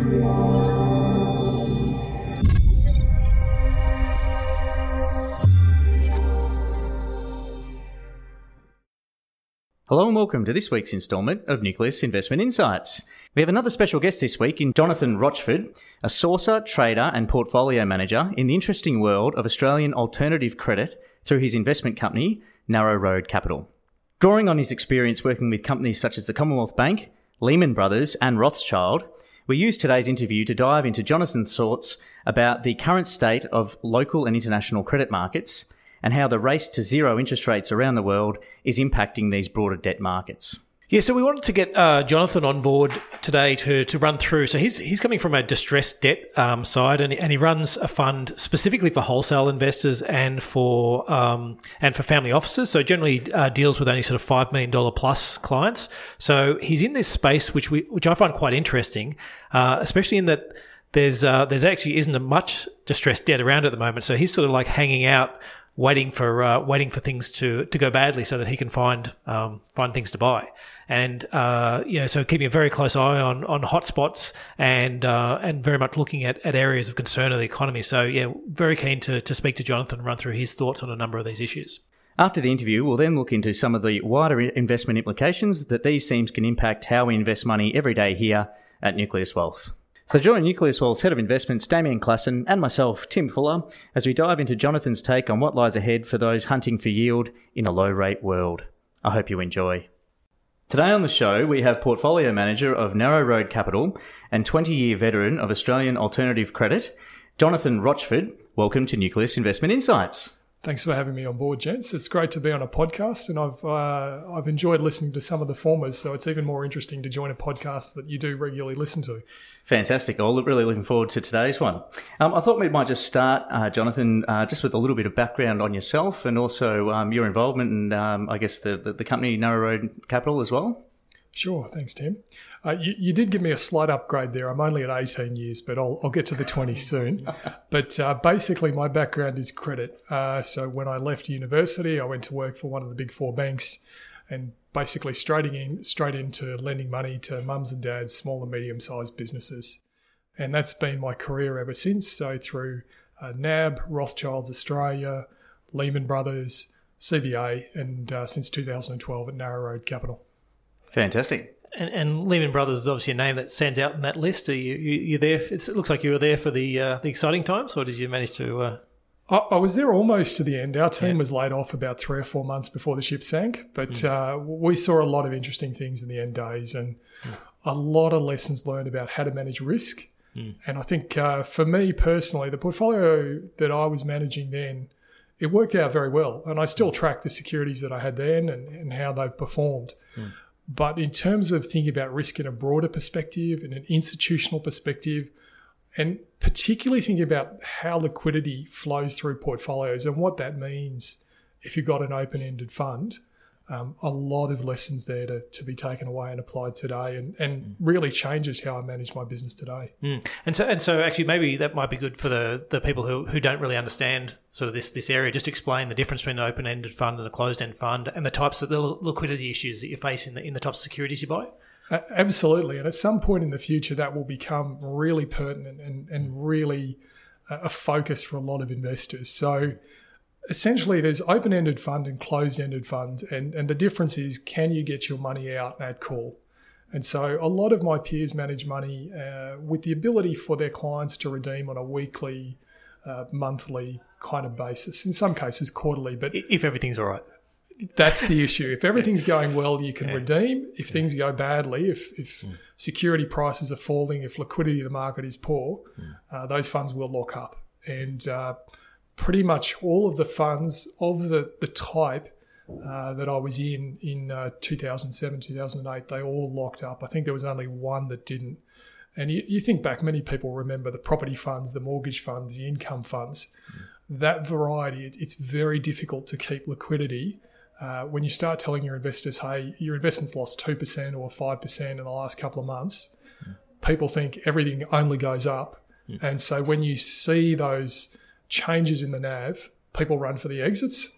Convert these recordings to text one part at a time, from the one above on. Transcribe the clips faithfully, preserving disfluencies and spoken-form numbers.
Hello and welcome to this week's instalment of Nucleus Investment Insights. We have another special guest this week in Jonathan Rochford, a sourcer, trader and portfolio manager in the interesting world of Australian alternative credit through his investment company, Narrow Road Capital. Drawing on his experience working with companies such as the Commonwealth Bank, Lehman Brothers and Rothschild, we use today's interview to dive into Jonathan's thoughts about the current state of local and international credit markets and how the race to zero interest rates around the world is impacting these broader debt markets. Yeah, so we wanted to get uh, Jonathan on board today to to run through. So he's he's coming from a distressed debt um, side, and and he runs a fund specifically for wholesale investors and for um, and for family offices. So generally uh, deals with only sort of five million dollars plus clients. So he's in this space, which we which I find quite interesting, uh, especially in that there's uh, there's actually isn't a much distressed debt around at the moment. So he's sort of like hanging out, waiting for uh, waiting for things to, to go badly so that he can find um, find things to buy, and uh, you know, so keeping a very close eye on on hotspots and uh, and very much looking at, at areas of concern of the economy. So yeah, very keen to to speak to Jonathan and run through his thoughts on a number of these issues. After the interview, we'll then look into some of the wider investment implications that these themes can impact how we invest money every day here at Nucleus Wealth. So join Nucleus Wealth's Head of Investments, Damien Klassen, and myself, Tim Fuller, as we dive into Jonathan's take on what lies ahead for those hunting for yield in a low-rate world. I hope you enjoy. Today on the show, we have Portfolio Manager of Narrow Road Capital and twenty-year veteran of Australian alternative credit, Jonathan Rochford. Welcome to Nucleus Investment Insights. Thanks for having me on board, gents. It's great to be on a podcast, and I've uh, I've enjoyed listening to some of the formers, so it's even more interesting to join a podcast that you do regularly listen to. Fantastic. I'm really looking forward to today's one. Um, I thought we might just start, uh, Jonathan, uh, just with a little bit of background on yourself and also um, your involvement in, um, I guess, the, the, the company Narrow Road Capital as well. Sure. Thanks, Tim. Uh, you, you did give me a slight upgrade there. I'm only at eighteen years, but I'll, I'll get to the twenty soon. But uh, basically, my background is credit. Uh, so when I left university, I went to work for one of the big four banks and basically straight in, straight into lending money to mums and dads, small and medium-sized businesses. And that's been my career ever since. So through uh, N A B, Rothschilds Australia, Lehman Brothers, C B A, and uh, since two thousand twelve at Narrow Road Capital. Fantastic. And, and Lehman Brothers is obviously a name that stands out in that list. Are you, you you there? It's, it looks like you were there for the uh, the exciting times, or did you manage to? Uh... I, I was there almost to the end. Our team yeah. was laid off about three or four months before the ship sank, but mm. uh, we saw a lot of interesting things in the end days, and mm. a lot of lessons learned about how to manage risk. Mm. And I think uh, for me personally, the portfolio that I was managing then, it worked out very well, and I still mm. track the securities that I had then and, and how they've performed. Mm. But in terms of thinking about risk in a broader perspective, in an institutional perspective, and particularly thinking about how liquidity flows through portfolios and what that means if you've got an open-ended fund, um, a lot of lessons there to, to be taken away and applied today, and, and mm. really changes how I manage my business today. Mm. And so, and so, actually, maybe that might be good for the, the people who, who don't really understand sort of this this area. Just explain the difference between an open-ended fund and a closed-end fund, and the types of the liquidity issues that you face in the in the types of securities you buy. Uh, absolutely, and at some point in the future, that will become really pertinent and and really uh, a focus for a lot of investors. So, essentially, there's open-ended fund and closed-ended fund, and, and the difference is, can you get your money out at call? And so a lot of my peers manage money uh, with the ability for their clients to redeem on a weekly, uh, monthly kind of basis, in some cases quarterly. But if everything's all right. That's the issue. If everything's going well, you can yeah. redeem. If things go badly, if, if mm. security prices are falling, if liquidity of the market is poor, mm. uh, those funds will lock up. And uh, pretty much all of the funds of the, the type uh, that I was in in uh, two thousand seven, two thousand eight, they all locked up. I think there was only one that didn't. And you, you think back, many people remember the property funds, the mortgage funds, the income funds. Mm. That variety, it, it's very difficult to keep liquidity. Uh, when you start telling your investors, hey, your investment's lost two percent or five percent in the last couple of months, mm. people think everything only goes up. Mm. And so when you see those changes in the N A V, people run for the exits.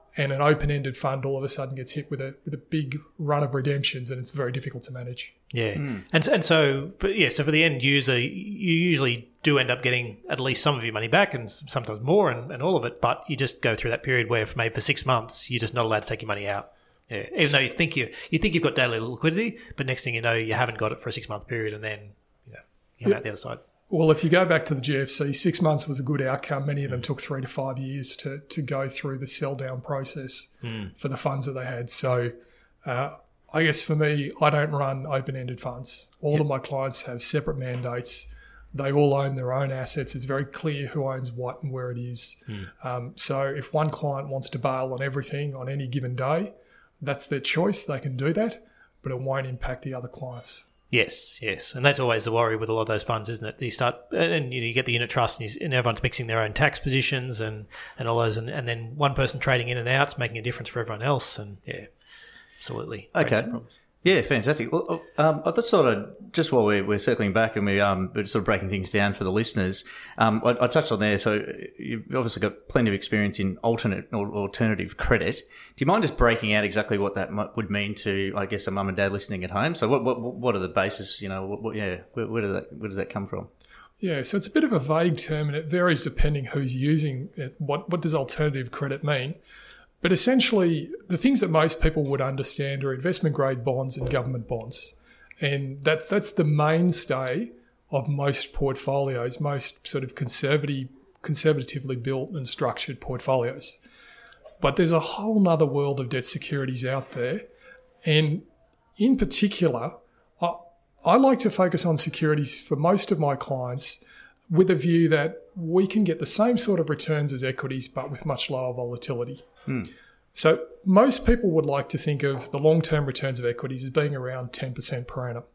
and an open-ended fund all of a sudden gets hit with a with a big run of redemptions, and it's very difficult to manage. Yeah, mm. and and so but yeah, so for the end user, you usually do end up getting at least some of your money back, and sometimes more, and, and all of it. But you just go through that period where, for maybe for six months, you're just not allowed to take your money out. Yeah, even though you think you you think you've got daily liquidity, but next thing you know, you haven't got it for a six month period, and then you know you come yeah. out the other side. Well, if you go back to the G F C, six months was a good outcome. Many of them took three to five years to to go through the sell down process mm. for the funds that they had. So. Uh, I guess for me, I don't run open-ended funds. All yep. of my clients have separate mandates. They all own their own assets. It's very clear who owns what and where it is. Mm. Um, so if one client wants to bail on everything on any given day, that's their choice. They can do that, but it won't impact the other clients. Yes, yes. And that's always the worry with a lot of those funds, isn't it? You start, and you know, you get the unit trust, and, you, and everyone's mixing their own tax positions and, and all those, and, and then one person trading in and out is making a difference for everyone else. And yeah. Absolutely. Okay. Yeah, fantastic. Well, um, I thought sort of just while we're, we're circling back and we, um, we're sort of breaking things down for the listeners, um, I, I touched on there. So you've obviously got plenty of experience in alternate or alternative credit. Do you mind just breaking out exactly what that might, would mean to, I guess, a mum and dad listening at home? So what what, what are the bases? You know, what, what, yeah, where, where, does that, where does that come from? Yeah, so it's a bit of a vague term, and it varies depending who's using it. What what does alternative credit mean? But essentially, the things that most people would understand are investment-grade bonds and government bonds. And that's that's the mainstay of most portfolios, most sort of conservative, conservatively built and structured portfolios. But there's a whole nother world of debt securities out there. And in particular, I, I like to focus on securities for most of my clients with a view that we can get the same sort of returns as equities, but with much lower volatility. Hmm. So most people would like to think of the long-term returns of equities as being around ten percent per annum.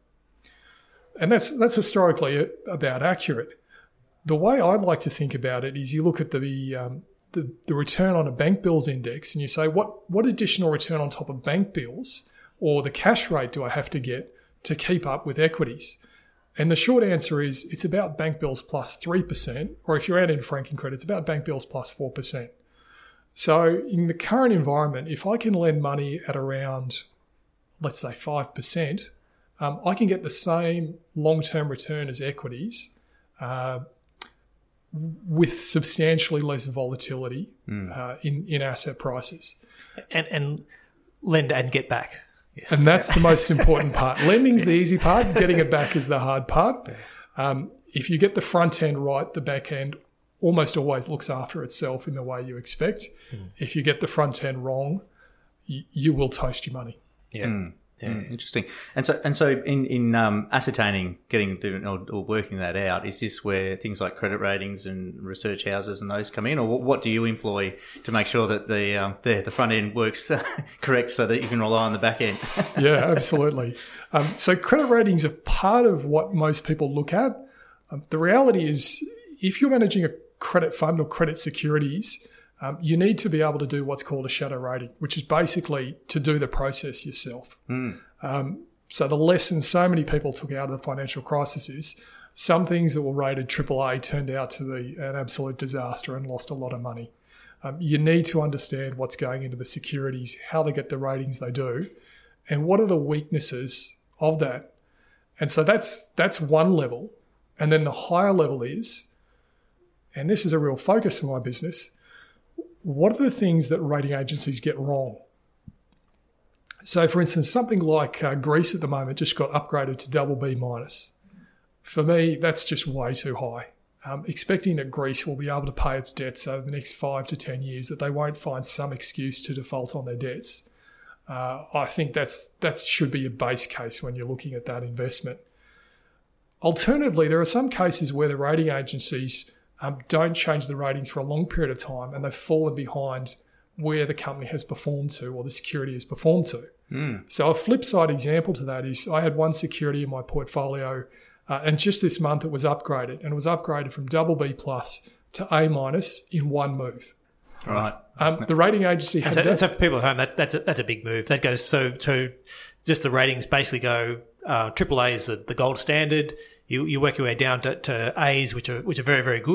And that's that's historically about accurate. The way I like to think about it is you look at the, um, the the return on a bank bills index and you say, what, what additional return on top of bank bills or the cash rate do I have to get to keep up with equities? And the short answer is it's about bank bills plus three percent, or if you're out in franking credit, it's about bank bills plus four percent. So in the current environment, if I can lend money at around, let's say five percent, um, I can get the same long-term return as equities uh, with substantially less volatility mm. uh, in, in asset prices. And, and lend and get back. Yes. And that's the most important part. Lending's the easy part. Getting it back is the hard part. Um, if you get the front end right, the back end almost always looks after itself in the way you expect. Mm. If you get the front end wrong, you, you will toast your money. Yeah. Mm. Yeah, mm. Interesting. And so, and so, in in um, ascertaining, getting through or, or working that out, is this where things like credit ratings and research houses and those come in, or what, what do you employ to make sure that the um, the, the front end works correct, so that you can rely on the back end? Yeah, absolutely. Um, so, credit ratings are part of what most people look at. Um, the reality is, if you're managing a credit fund or credit securities, Um, you need to be able to do what's called a shadow rating, which is basically to do the process yourself. Mm. Um, so the lesson so many people took out of the financial crisis is some things that were rated triple A turned out to be an absolute disaster and lost a lot of money. Um, you need to understand what's going into the securities, how they get the ratings they do, and what are the weaknesses of that. And so that's that's one level. And then the higher level is, and this is a real focus for my business, what are the things that rating agencies get wrong? So, for instance, something like uh, Greece at the moment just got upgraded to double B minus. For me, that's just way too high. Um, expecting that Greece will be able to pay its debts over the next five to ten years, that they won't find some excuse to default on their debts. Uh, I think that's that should be a base case when you're looking at that investment. Alternatively, there are some cases where the rating agencies Um, don't change the ratings for a long period of time and they've fallen behind where the company has performed to or the security has performed to. Mm. So a flip side example to that is I had one security in my portfolio uh, and just this month it was upgraded and it was upgraded from double B plus to A minus in one move. Right. Um, the rating agency had... So, that, so for people at home, that, that's, a, that's a big move. That goes so to just the ratings basically go uh, triple A is the, the gold standard. You you work your way down to, to A's, which are which are very very good,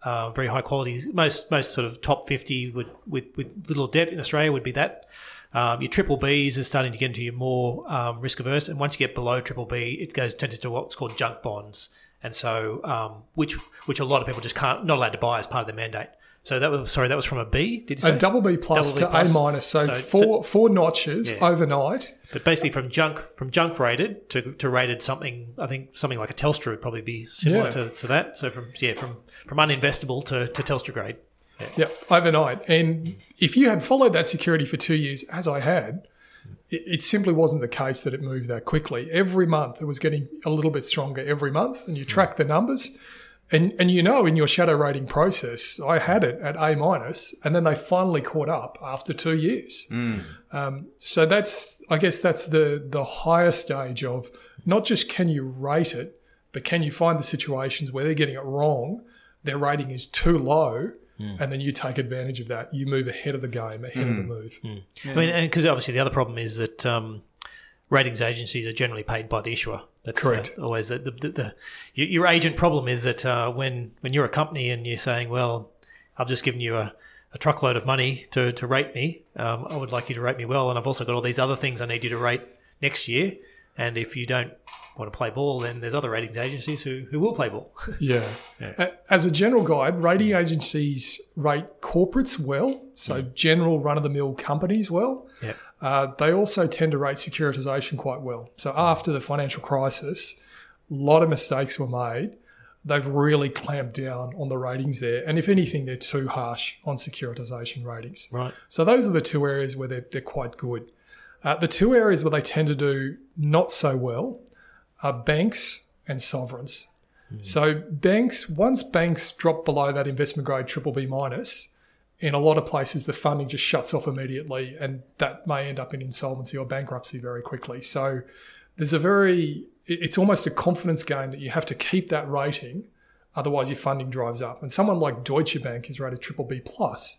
uh, very high quality. Most most sort of top fifty would with with little debt in Australia would be that. Um, your triple Bs are starting to get into your more um, risk averse, and once you get below triple B, it goes turns into what's called junk bonds, and so um, which which a lot of people just can't not allowed to buy as part of their mandate. So that was sorry, that was from a B. Did you say a double B plus double B to plus. A minus? So, so four so, four notches yeah. overnight. But basically, from junk from junk rated to, to rated something, I think something like a Telstra would probably be similar yeah. to, to that. So from yeah from from uninvestable to, to Telstra grade. Yeah. yeah, overnight. And if you had followed that security for two years, as I had, it, it simply wasn't the case that it moved that quickly. Every month, it was getting a little bit stronger every month, and you track the numbers. And and you know, in your shadow rating process, I had it at A minus, and then they finally caught up after two years. Mm. Um, so that's, I guess, that's the the higher stage of not just can you rate it, but can you find the situations where they're getting it wrong, their rating is too low, mm. and then you take advantage of that. You move ahead of the game, ahead mm. of the move. Mm. Yeah. I mean, and because obviously the other problem is that um, ratings agencies are generally paid by the issuer. That's correct. Uh, always the, the, the, the your agent problem is that uh, when when you're a company and you're saying, well, I've just given you a, a truckload of money to to rate me. Um, I would like you to rate me well, and I've also got all these other things I need you to rate next year. And if you don't want to play ball, then there's other ratings agencies who, who will play ball. yeah. yeah. As a general guide, rating agencies rate corporates well, so mm. general run-of-the-mill companies well. Yeah. Uh, they also tend to rate securitisation quite well. So after the financial crisis, a lot of mistakes were made. They've really clamped down on the ratings there. And if anything, they're too harsh on securitisation ratings. Right. So those are the two areas where they're, they're quite good. Uh, the two areas where they tend to do not so well are banks and sovereigns. Mm. So banks, once banks drop below that investment grade triple B minus, in a lot of places the funding just shuts off immediately, and that may end up in insolvency or bankruptcy very quickly. So there's a very, it's almost a confidence game that you have to keep that rating, otherwise your funding drives up. And someone like Deutsche Bank is rated triple B plus.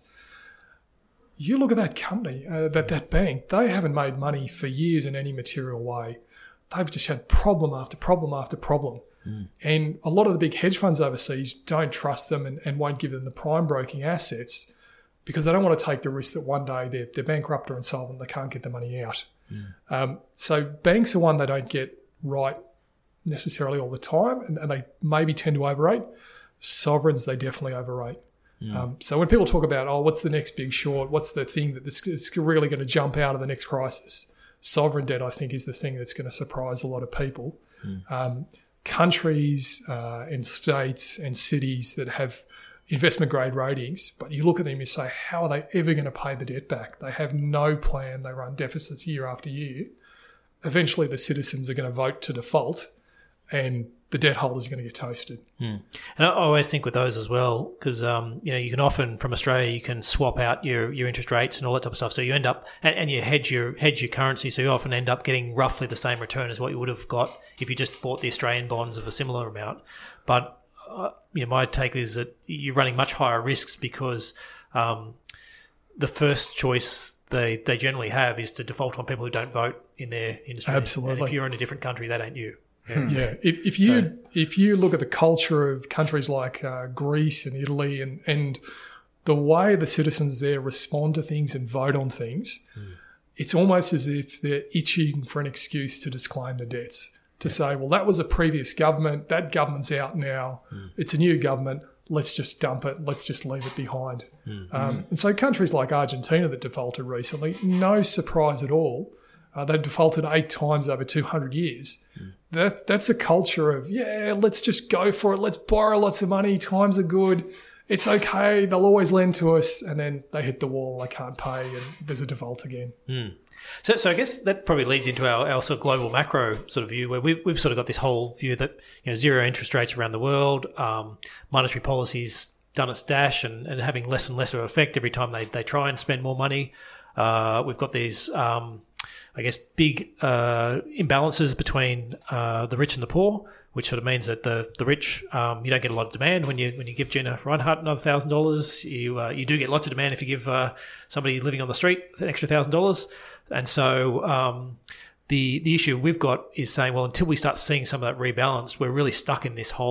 You look at that company, uh, that that bank, they haven't made money for years in any material way. They've just had problem after problem after problem. Mm. And a lot of the big hedge funds overseas don't trust them and, and won't give them the prime broking assets because they don't want to take the risk that one day they're, they're bankrupt or insolvent, they can't get the money out. Mm. Um, so banks are one they don't get right necessarily all the time, and, and they maybe tend to overrate. Sovereigns, they definitely overrate. Mm. Um, so when people talk about, oh, what's the next big short? What's the thing that this is really going to jump out of the next crisis? Sovereign debt, I think, is the thing that's going to surprise a lot of people. Mm. Um, countries uh, and states and cities that have investment grade ratings, but you look at them and you say, how are they ever going to pay the debt back? They have no plan. They run deficits year after year. Eventually, the citizens are going to vote to default, and the debt holders are going to get toasted. Mm. And I always think with those as well, because um, you know, you can often from Australia you can swap out your, your interest rates and all that type of stuff. So you end up and, and you hedge your hedge your currency, so you often end up getting roughly the same return as what you would have got if you just bought the Australian bonds of a similar amount. But uh, you know, my take is that you're running much higher risks because um, the first choice they they generally have is to default on people who don't vote in their industry. Absolutely. And if you're in a different country, that ain't you. Yeah. yeah. If, if you so, if you look at the culture of countries like uh, Greece and Italy and, and the way the citizens there respond to things and vote on things, mm. it's almost as if they're itching for an excuse to disclaim the debts, to yeah. say, well, that was a previous government. That government's out now. Mm. It's a new government. Let's just dump it. Let's just leave it behind. Mm. Um, and so countries like Argentina that defaulted recently, no surprise at all. Uh, they've defaulted eight times over two hundred years. Mm. That That's a culture of, yeah, let's just go for it. Let's borrow lots of money. Times are good. It's okay. They'll always lend to us. And then they hit the wall. They can't pay and there's a default again. Mm. So so I guess that probably leads into our, our sort of global macro sort of view where we've, we've sort of got this whole view that, you know, zero interest rates around the world, um, monetary policies done its dash and, and having less and less of an effect every time they, they try and spend more money. Uh, we've got these... Um, I guess, big uh, imbalances between uh, the rich and the poor, which sort of means that the the rich, um, you don't get a lot of demand when you when you give Gina Reinhardt another thousand dollars. You uh, you do get lots of demand if you give uh, somebody living on the street an extra thousand dollars. And so um, the the issue we've got is saying, well, until we start seeing some of that rebalanced, we're really stuck in this whole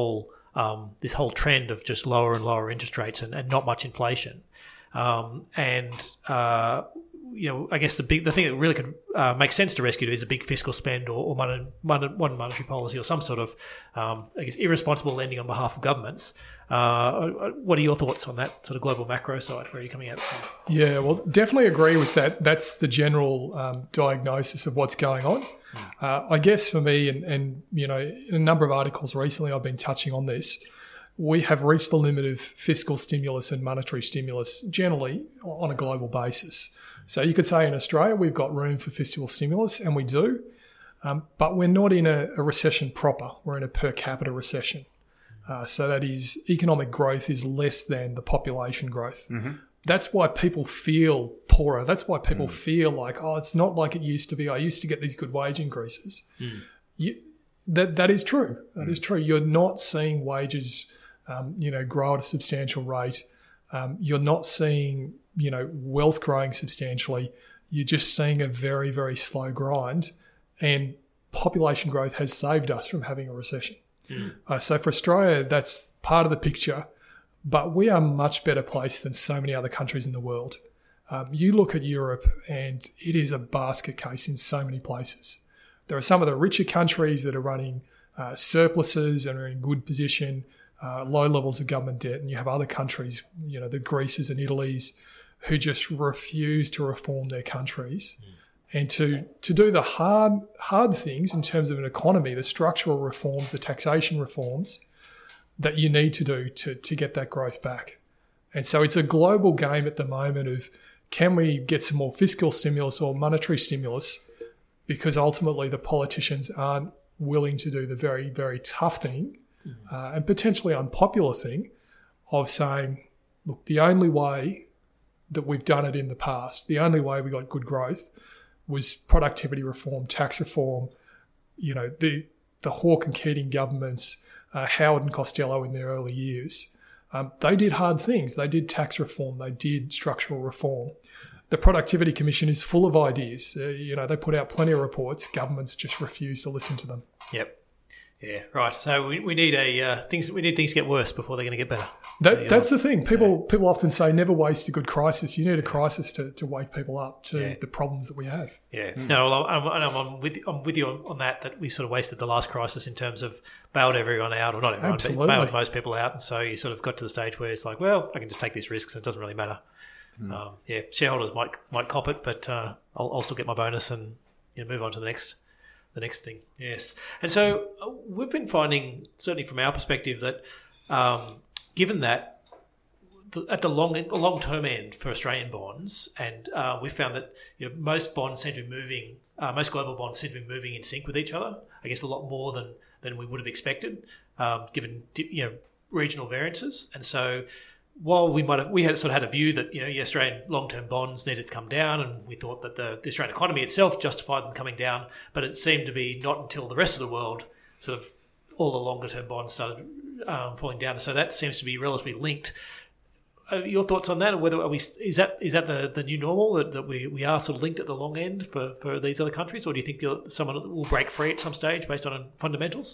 um, this whole trend of just lower and lower interest rates and, and not much inflation. Um, and uh, you know, I guess the big the thing that really could uh, make sense to rescue is a big fiscal spend or, or mon- mon- one monetary policy or some sort of, um, I guess, irresponsible lending on behalf of governments. Uh, what are your thoughts on that sort of global macro side? Where are you coming out from? Yeah, well, definitely agree with that. That's the general um, diagnosis of what's going on. Mm. Uh, I guess for me, and, and you know, in a number of articles recently, I've been touching on this. We have reached the limit of fiscal stimulus and monetary stimulus generally on a global basis. So you could say in Australia, we've got room for fiscal stimulus, and we do, um, but we're not in a, a recession proper. We're in a per capita recession. Uh, so that is, economic growth is less than the population growth. Mm-hmm. That's why people feel poorer. That's why people mm. feel like, oh, it's not like it used to be. I used to get these good wage increases. Mm. You, that that is true. That mm. is true. You're not seeing wages, um, you know, grow at a substantial rate. Um, you're not seeing, you know, wealth growing substantially. You're just seeing a very, very slow grind, and population growth has saved us from having a recession. Mm. Uh, so for Australia, that's part of the picture, but we are much better placed than so many other countries in the world. Um, you look at Europe and it is a basket case in so many places. There are some of the richer countries that are running uh, surpluses and are in good position, uh, low levels of government debt, and you have other countries, you know, the Greece's and Italy's, who just refuse to reform their countries. Mm. And to, to do the hard hard things in terms of an economy, the structural reforms, the taxation reforms that you need to do to, to get that growth back. And so it's a global game at the moment of, can we get some more fiscal stimulus or monetary stimulus, because ultimately the politicians aren't willing to do the very, very tough thing mm-hmm. uh, and potentially unpopular thing of saying, look, the only way that we've done it in the past, the only way we got good growth was productivity reform, tax reform, you know, the the Hawke and Keating governments, uh, Howard and Costello in their early years. Um, they did hard things. They did tax reform. They did structural reform. The Productivity Commission is full of ideas. Uh, you know, they put out plenty of reports. Governments just refuse to listen to them. Yep. Yeah, right. So we, we need a uh, things we need things to get worse before they're going to get better. That, so, that's the thing. People yeah. people often say never waste a good crisis. You need a crisis to, to wake people up to yeah. the problems that we have. Yeah. Mm. No, well, I'm, I'm, I'm with I'm with you on, on that. That we sort of wasted the last crisis in terms of bailed everyone out, or not everyone, Absolutely. but bailed most people out, and so you sort of got to the stage where it's like, well, I can just take these risks, and it doesn't really matter. Mm. Um, yeah, shareholders might might cop it, but uh, I'll, I'll still get my bonus and you know, move on to the next. The next thing, yes. And so uh, we've been finding, certainly from our perspective, that um, given that the, at the long long term end for Australian bonds, and uh, we found that you know, most bonds seem to be moving, uh, most global bonds seem to be moving in sync with each other. I guess a lot more than than we would have expected, um, given you know regional variances. And so while we might have, we had sort of had a view that you know the Australian long-term bonds needed to come down, and we thought that the, the Australian economy itself justified them coming down, but it seemed to be not until the rest of the world sort of all the longer-term bonds started um, falling down. So that seems to be relatively linked. Uh, your thoughts on that? Or whether are we is that is that the, the new normal that, that we, we are sort of linked at the long end for, for these other countries, or do you think someone will break free at some stage based on fundamentals?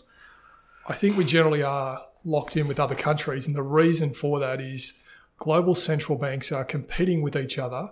I think we generally are locked in with other countries, and the reason for that is global central banks are competing with each other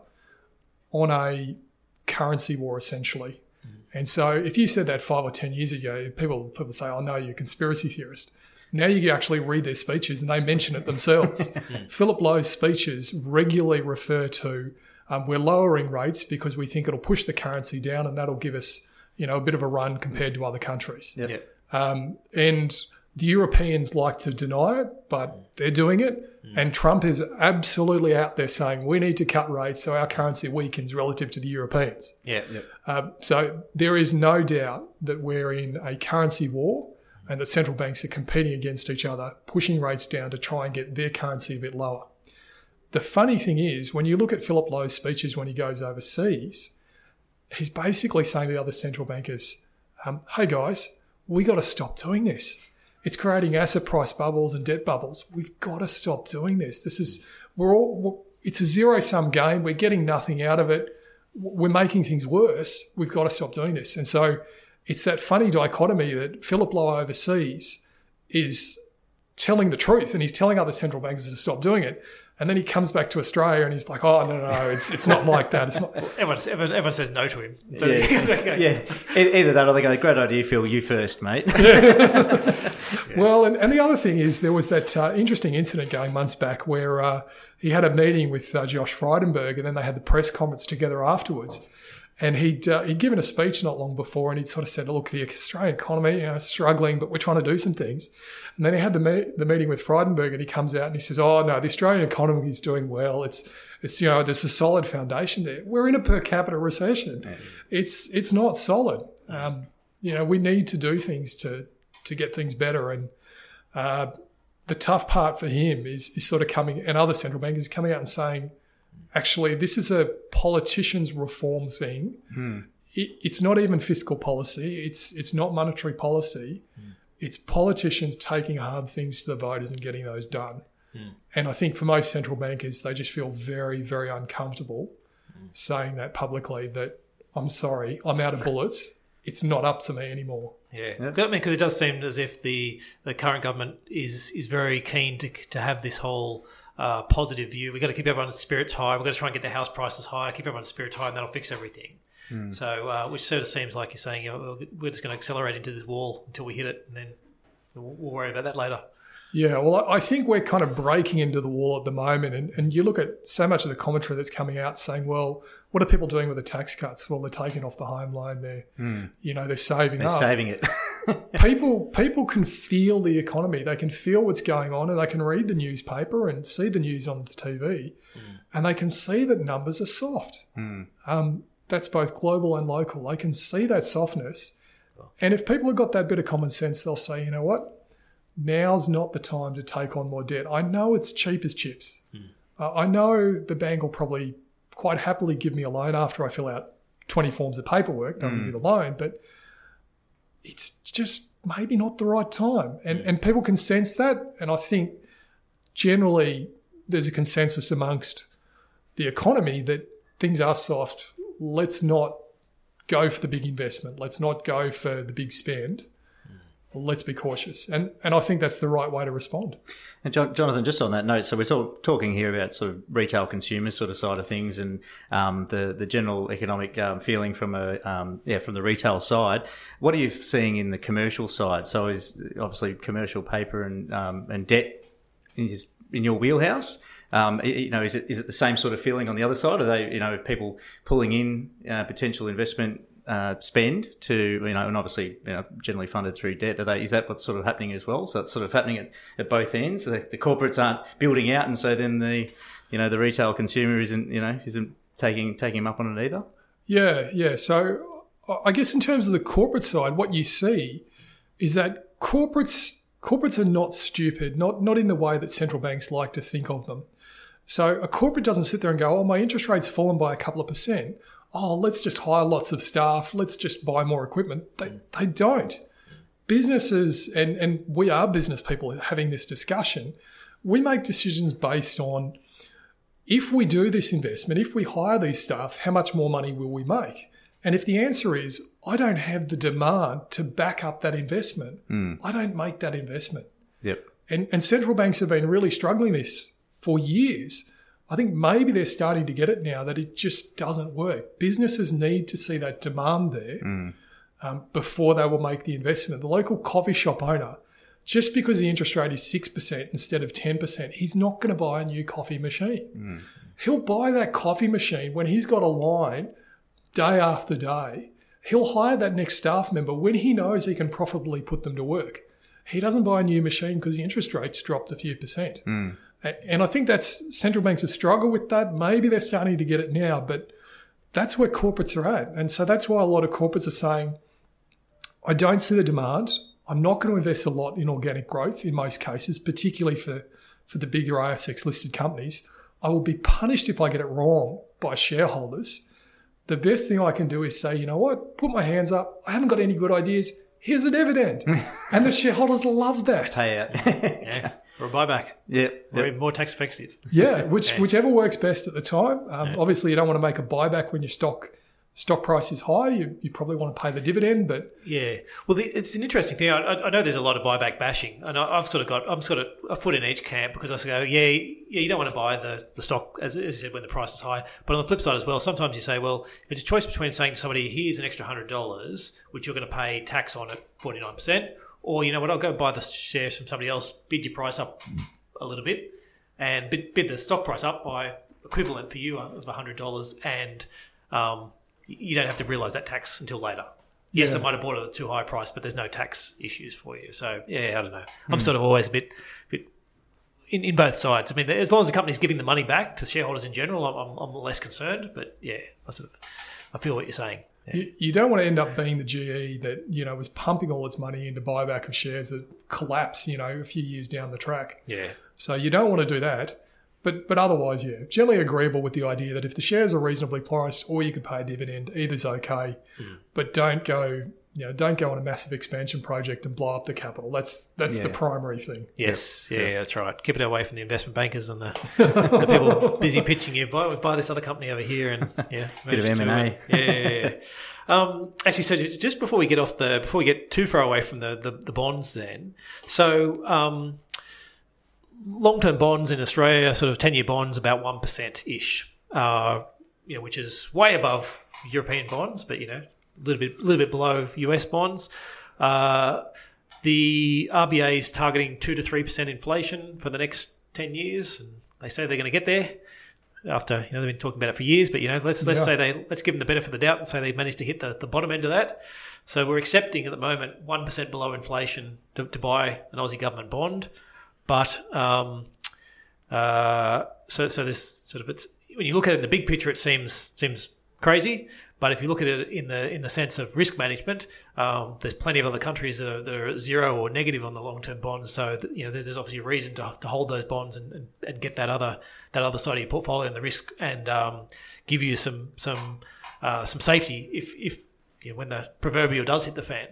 on a currency war, essentially. Mm. And so if you said that five or ten years ago, people people say, oh no, you're a conspiracy theorist. Now you can actually read their speeches and they mention it themselves. Philip Lowe's speeches regularly refer to um, we're lowering rates because we think it'll push the currency down and that'll give us, you know, a bit of a run compared to other countries. Yep. Yep. Um, and the Europeans like to deny it, but they're doing it. Mm. And Trump is absolutely out there saying we need to cut rates so our currency weakens relative to the Europeans. Yeah. Yep. Um, so there is no doubt that we're in a currency war and that central banks are competing against each other, pushing rates down to try and get their currency a bit lower. The funny thing is, when you look at Philip Lowe's speeches when he goes overseas, he's basically saying to the other central bankers, um, hey guys, we got to stop doing this. It's creating asset price bubbles and debt bubbles. We've got to stop doing this. This is, we're all, we're, it's a zero-sum game. We're getting nothing out of it. We're making things worse. We've got to stop doing this. And so it's that funny dichotomy that Philip Lowe overseas is telling the truth, and he's telling other central bankers to stop doing it. And then he comes back to Australia and he's like, oh, no, no, no, it's it's not like that. It's not. Everyone, everyone, everyone says no to him. So yeah. okay. yeah. E- Either that or they go, great idea, Phil, you first, mate. yeah. Well, and, and the other thing is there was that uh, interesting incident going months back where uh, he had a meeting with uh, Josh Frydenberg, and then they had the press conference together afterwards. And he'd uh, he'd given a speech not long before, and he'd sort of said, look, the Australian economy, you know, struggling, but we're trying to do some things. And then he had the me- the meeting with Frydenberg, and he comes out and he says, oh, no, the Australian economy is doing well. It's, it's you know, there's a solid foundation there. We're in a per capita recession. Mm-hmm. It's it's not solid. Um, you know, we need to do things to to get things better. And uh, the tough part for him is, is sort of coming, and other central bankers coming out and saying, actually, this is a politician's reform thing. Mm. It, it's not even fiscal policy. It's it's not monetary policy. Mm. It's politicians taking hard things to the voters and getting those done. Mm. And I think for most central bankers, they just feel very, very uncomfortable mm. saying that publicly, that I'm sorry, I'm out of bullets. It's not up to me anymore. Yeah, I mean, because it does seem as if the, the current government is is very keen to to have this whole Uh, positive view. We've got to keep everyone's spirits high. We've got to try and get the house prices high, keep everyone's spirits high, and that'll fix everything. Mm. So, uh, which sort of seems like you're saying, you know, we're just going to accelerate into this wall until we hit it, and then we'll, we'll worry about that later. Yeah, well, I think we're kind of breaking into the wall at the moment, and, and you look at so much of the commentary that's coming out saying, well, what are people doing with the tax cuts? Well, they're taking off the home loan. They're, mm. you know, they're saving they're up. They're saving it. people people can feel the economy. They can feel what's going on, and they can read the newspaper and see the news on the T V, mm. and they can see that numbers are soft. Mm. Um, that's both global and local. They can see that softness. And if people have got that bit of common sense, they'll say, you know what? Now's not the time to take on more debt. I know it's cheap as chips. Mm. Uh, I know the bank will probably quite happily give me a loan after I fill out twenty forms of paperwork. They'll mm. give me the loan, but it's just maybe not the right time. And and people can sense that. And I think generally there's a consensus amongst the economy that things are soft. Let's not go for the big investment. Let's not go for the big spend. Let's be cautious. And and I think that's the right way to respond. And John, Jonathan, just on that note, so we're talk, talking here about sort of retail consumer sort of side of things, and um, the the general economic um, feeling from a um, yeah from the retail side. What are you seeing in the commercial side? So is obviously commercial paper and um, and debt in, in your wheelhouse? Um, you know, is it is it the same sort of feeling on the other side? Are they, you know, people pulling in uh, potential investment Uh, spend to, you know, and obviously, you know, generally funded through debt? Are they, is that what's sort of happening as well? So it's sort of happening at, at both ends. The, the corporates aren't building out, and so then the, you know, the retail consumer isn't, you know, isn't taking taking them up on it either. Yeah, yeah. So I guess in terms of the corporate side, what you see is that corporates corporates are not stupid, not not in the way that central banks like to think of them. So a corporate doesn't sit there and go, oh, my interest rate's fallen by a couple of percent. Oh, let's just hire lots of staff. Let's just buy more equipment. They they don't. Businesses, and, and we are business people having this discussion, we make decisions based on, if we do this investment, if we hire these staff, how much more money will we make? And if the answer is, I don't have the demand to back up that investment, mm. I don't make that investment. Yep. And, and central banks have been really struggling this for years. I think maybe they're starting to get it now that it just doesn't work. Businesses need to see that demand there mm. um, before they will make the investment. The local coffee shop owner, just because the interest rate is six percent instead of ten percent, he's not going to buy a new coffee machine. Mm. He'll buy that coffee machine when he's got a line day after day. He'll hire that next staff member when he knows he can profitably put them to work. He doesn't buy a new machine because the interest rate's dropped a few percent. Mm. And I think that's, central banks have struggled with that. Maybe they're starting to get it now, but that's where corporates are at. And so that's why a lot of corporates are saying, I don't see the demand. I'm not going to invest a lot in organic growth in most cases, particularly for, for the bigger A S X-listed companies. I will be punished if I get it wrong by shareholders. The best thing I can do is say, you know what, put my hands up. I haven't got any good ideas. Here's a dividend. And the shareholders love that. Pay out. Yeah. Or a buyback. Yeah. Or yep. even more tax effective. Yeah, which yeah. whichever works best at the time. Um, yeah. Obviously, you don't want to make a buyback when your stock stock price is high, you, you probably want to pay the dividend, but yeah, well, the, it's an interesting thing. I, I know there's a lot of buyback bashing, and I, I've sort of got I'm sort of a foot in each camp because I go, yeah, yeah, you don't want to buy the, the stock as, as you said when the price is high. But on the flip side as well, sometimes you say, well, if it's a choice between saying to somebody, here's an extra hundred dollars, which you're going to pay tax on at forty nine percent, or you know what, I'll go buy the shares from somebody else, bid your price up a little bit, and bid, bid the stock price up by equivalent for you of one hundred dollars, and um, you don't have to realise that tax until later. Yes, Yeah. I might have bought it at a too high price, but there's no tax issues for you. So, yeah, I don't know. I'm sort of always a bit, bit in, in both sides. I mean, as long as the company's giving the money back to shareholders in general, I'm, I'm, I'm less concerned. But, yeah, I sort of I feel what you're saying. Yeah. you, you don't want to end up being the G E that, you know, was pumping all its money into buyback of shares that collapse, you know, a few years down the track. Yeah. So you don't want to do that. But but otherwise, yeah, generally agreeable with the idea that if the shares are reasonably priced or you could pay a dividend, either's okay. Mm. But don't go, you know, don't go on a massive expansion project and blow up the capital. That's that's Yeah. the primary thing. Yes, yeah, yeah, that's right. Keep it away from the investment bankers and the, the people busy pitching you. Buy, buy this other company over here, and yeah, Bit of M and A. Yeah, yeah, yeah. Um, actually, so just before we get off the, before we get too far away from the the, the bonds, then, so um, long-term bonds in Australia, sort of ten-year bonds, about one percent ish, uh, you know, which is way above European bonds, but you know, a little bit, a little bit below U S bonds. Uh, the R B A is targeting two to three percent inflation for the next ten years, and they say they're going to get there. After, you know, they've been talking about it for years, but you know, let's let's Yeah. say they let's give them the benefit of the doubt and say they've managed to hit the, the bottom end of that. So we're accepting at the moment one percent below inflation to, to buy an Aussie government bond, but um, uh, so so this sort of it's when you look at it in the big picture, it seems seems crazy. But if you look at it in the in the sense of risk management, um, there's plenty of other countries that are, that are zero or negative on the long term bonds. So you know, there's, there's obviously a reason to, to hold those bonds and, and, and get that other that other side of your portfolio and the risk, and um, give you some some uh, some safety if if you know, when the proverbial does hit the fan.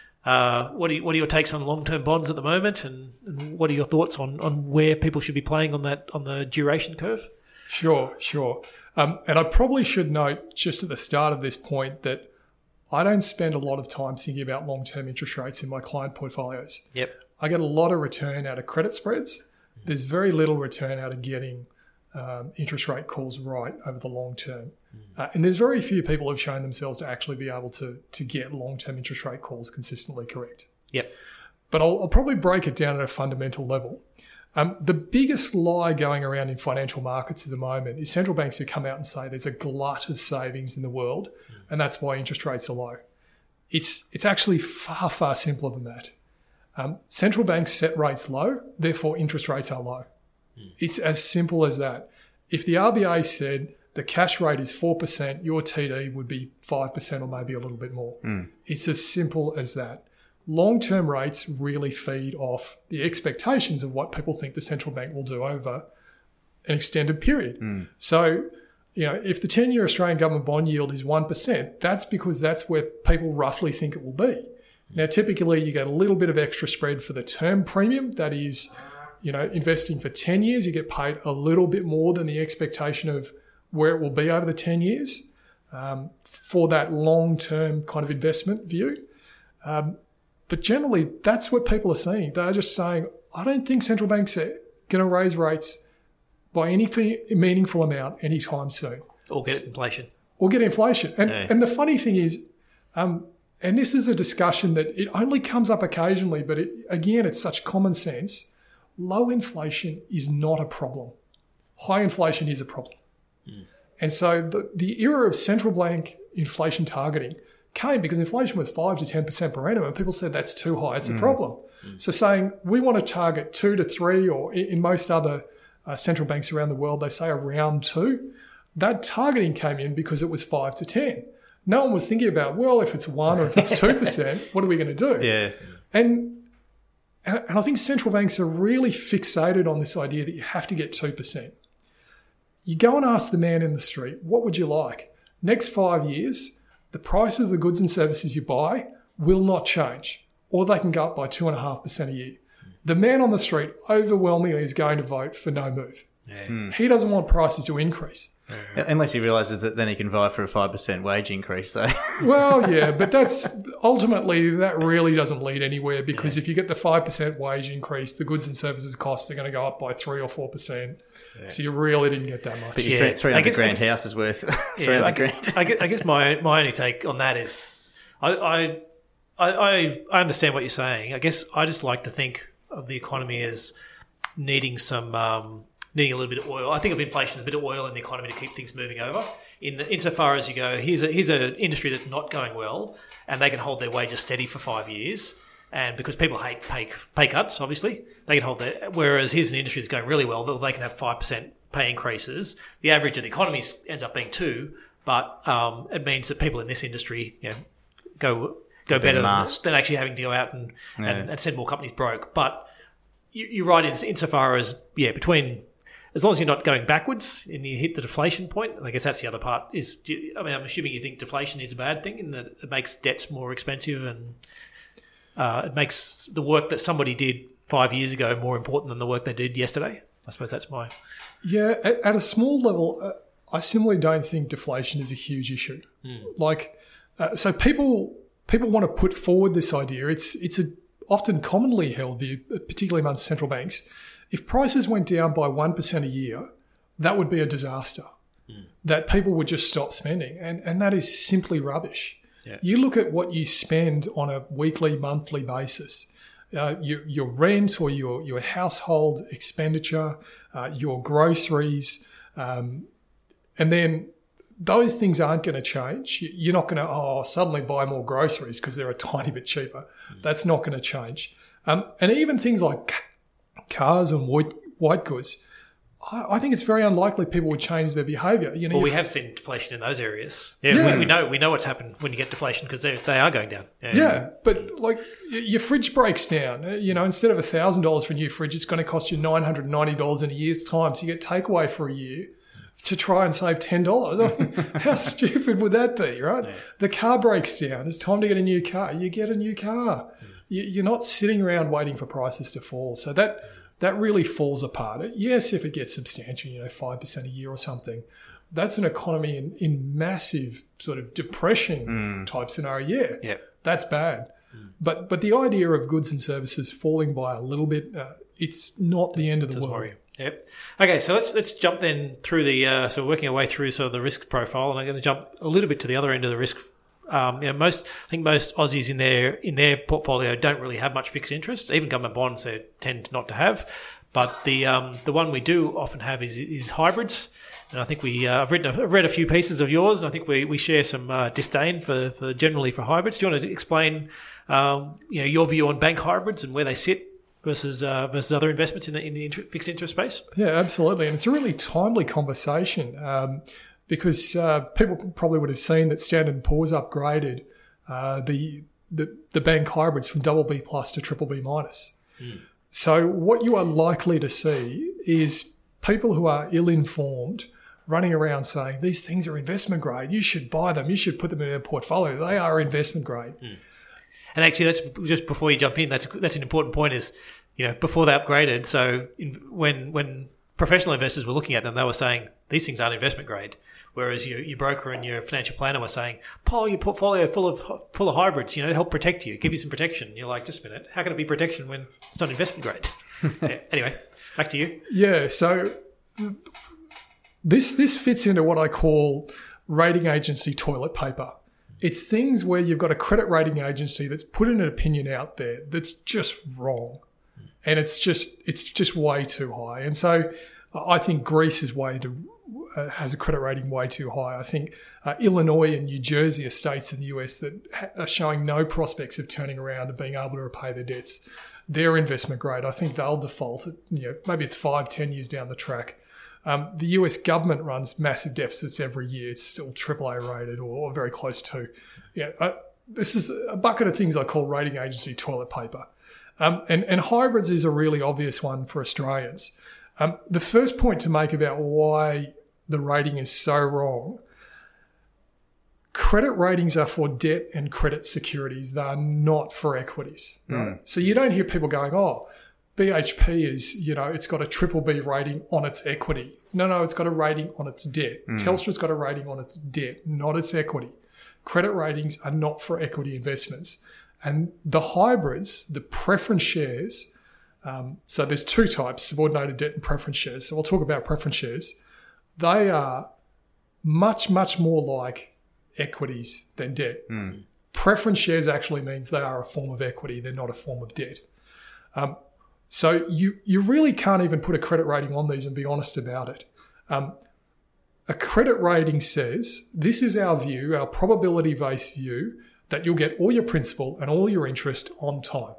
Uh, what are you, what are your takes on long term bonds at the moment, and, and what are your thoughts on, on where people should be playing on that on the duration curve? Sure, sure. Um, and I probably should note just at the start of this point that I don't spend a lot of time thinking about long-term interest rates in my client portfolios. Yep. I get a lot of return out of credit spreads. There's very little return out of getting um, interest rate calls right over the long term. Uh, and there's very few people who have shown themselves to actually be able to, to get long-term interest rate calls consistently correct. Yep. But I'll, I'll probably break it down at a fundamental level. Um, the biggest lie going around in financial markets at the moment is central banks who come out and say there's a glut of savings in the world, mm. and that's why interest rates are low. It's it's actually far, far simpler than that. Um, central banks set rates low, therefore interest rates are low. Mm. It's as simple as that. If the R B A said the cash rate is four percent, your T D would be five percent or maybe a little bit more. Mm. It's as simple as that. Long-term rates really feed off the expectations of what people think the central bank will do over an extended period. Mm. So, you know, if the ten-year Australian government bond yield is one percent, that's because that's where people roughly think it will be. Now, typically you get a little bit of extra spread for the term premium. That is, you know, investing for ten years, you get paid a little bit more than the expectation of where it will be over the ten years um, for that long-term kind of investment view. Um, But generally, that's what people are saying. They're just saying, I don't think central banks are going to raise rates by any meaningful amount anytime soon. Or get inflation. Or get inflation. And Yeah. and the funny thing is, um, and this is a discussion that it only comes up occasionally, but it, again, it's such common sense. Low inflation is not a problem. High inflation is a problem. Mm. And so the, the era of central bank inflation targeting came because inflation was five to ten percent per annum, and people said that's too high, it's mm. a problem. Mm. So saying we want to target two to three, or in, in most other uh, central banks around the world, they say around two, that targeting came in because it was five to ten. No one was thinking about, well, if it's one or if it's two percent, what are we going to do? Yeah. And, and I think central banks are really fixated on this idea that you have to get two percent. You go and ask the man in the street, what would you like? Next five years, the price of the goods and services you buy will not change, or they can go up by two point five percent a year. The man on the street overwhelmingly is going to vote for no move. Yeah. Mm. He doesn't want prices to increase. Unless he realises that then he can vie for a five percent wage increase, though. Well, yeah, but that's ultimately that really doesn't lead anywhere because yeah. if you get the five percent wage increase, the goods and services costs are going to go up by three or four percent. Yeah. So you really didn't get that much. But your yeah. three hundred grand house is worth three hundred yeah, grand. I guess, I guess my my only take on that is I, I I I understand what you're saying. I guess I just like to think of the economy as needing some. Um, needing a little bit of oil. I think of inflation as a bit of oil in the economy to keep things moving over. In the, insofar as you go, here's a here's an industry that's not going well, and they can hold their wages steady for five years. And because people hate pay pay cuts, obviously, they can hold their. Whereas here's an industry that's going really well, they can have five percent pay increases. The average of the economy ends up being two, but um, it means that people in this industry, you know, go go better than, than actually having to go out and, yeah. and, and send more companies broke. But you, you're right in, insofar as yeah, between. As long as you're not going backwards and you hit the deflation point, I guess that's the other part. Is I mean, I'm assuming you think deflation is a bad thing and that it makes debts more expensive and uh, it makes the work that somebody did five years ago more important than the work they did yesterday. I suppose that's my... Yeah, at, at a small level, uh, I similarly don't think deflation is a huge issue. Mm. Like, uh, so people people want to put forward this idea. It's, it's a often commonly held view, particularly among central banks. If prices went down by one percent a year, that would be a disaster, mm. that people would just stop spending. And, and that is simply rubbish. Yeah. You look at what you spend on a weekly, monthly basis, uh, your, your rent or your, your household expenditure, uh, your groceries, um, and then those things aren't going to change. You're not going to, oh, suddenly buy more groceries because they're a tiny bit cheaper. Mm. That's not going to change. Um, and even things like cars and white, white goods, I, I think it's very unlikely people would change their behaviour. You know, well, we have seen deflation in those areas. Yeah, yeah. We, we know we know what's happened when you get deflation because they they are going down. Yeah, yeah but like your fridge breaks down. You know, instead of a thousand dollars for a new fridge, it's going to cost you nine hundred and ninety dollars in a year's time. So you get takeaway for a year to try and save ten dollars. I mean, how stupid would that be, right? Yeah. The car breaks down. It's time to get a new car. You get a new car. Yeah. You're not sitting around waiting for prices to fall. So that that really falls apart. Yes, if it gets substantial, you know, five percent a year or something, that's an economy in, in massive sort of depression mm. type scenario. Yeah, yep. That's bad. Mm. But but the idea of goods and services falling by a little bit, uh, it's not the end of the world. Worry. Yep. Okay, so let's let's jump then through the uh, so working our way through sort of the risk profile, and I'm going to jump a little bit to the other end of the risk. Um, you know, most I think most Aussies in their in their portfolio don't really have much fixed interest. Even government bonds they tend not to have. But the um, the one we do often have is is hybrids. And I think we uh, I've written a, I've read a few pieces of yours, and I think we, we share some uh, disdain for, for generally for hybrids. Do you want to explain um, you know your view on bank hybrids and where they sit versus uh, versus other investments in the in the inter- fixed interest space? Yeah, absolutely, and it's a really timely conversation. Um, Because uh, people probably would have seen that Standard and Poor's upgraded uh, the, the the bank hybrids from double B plus to triple B minus. Mm. So what you are likely to see is people who are ill-informed running around saying these things are investment grade. You should buy them. You should put them in your portfolio. They are investment grade. Mm. And actually, that's just before you jump in. That's that's an important point. Is you know before they upgraded. So in, when when professional investors were looking at them, they were saying these things aren't investment grade. Whereas your, your broker and your financial planner were saying, Paul, your portfolio full of full of hybrids, you know, to help protect you, give you some protection. You're like, just a minute, how can it be protection when it's not investment grade? Yeah, anyway, back to you. Yeah, so this this fits into what I call rating agency toilet paper. It's things where you've got a credit rating agency that's put an opinion out there that's just wrong, and it's just it's just way too high. And so I think Greece is way too. Uh, has a credit rating way too high. I think uh, Illinois and New Jersey are states in the U S that ha- are showing no prospects of turning around and being able to repay their debts. They're investment grade. I think they'll default. At, you know, maybe it's five, ten years down the track. Um, the U S government runs massive deficits every year. It's still triple A rated or, or very close to. Yeah, uh, this is a bucket of things I call rating agency toilet paper. Um, and, and hybrids is a really obvious one for Australians. Um, the first point to make about why the rating is so wrong, credit ratings are for debt and credit securities. They are not for equities. Right? Mm. So you don't hear people going, oh, B H P is, you know, it's got a triple B rating on its equity. No, no, it's got a rating on its debt. Mm. Telstra's got a rating on its debt, not its equity. Credit ratings are not for equity investments. And the hybrids, the preference shares, um, so there's two types, subordinated debt and preference shares. So we'll talk about preference shares. They are much, much more like equities than debt. Mm. Preference shares actually means they are a form of equity. They're not a form of debt. Um, so you you really can't even put a credit rating on these and be honest about it. Um, a credit rating says, this is our view, our probability-based view, that you'll get all your principal and all your interest on time.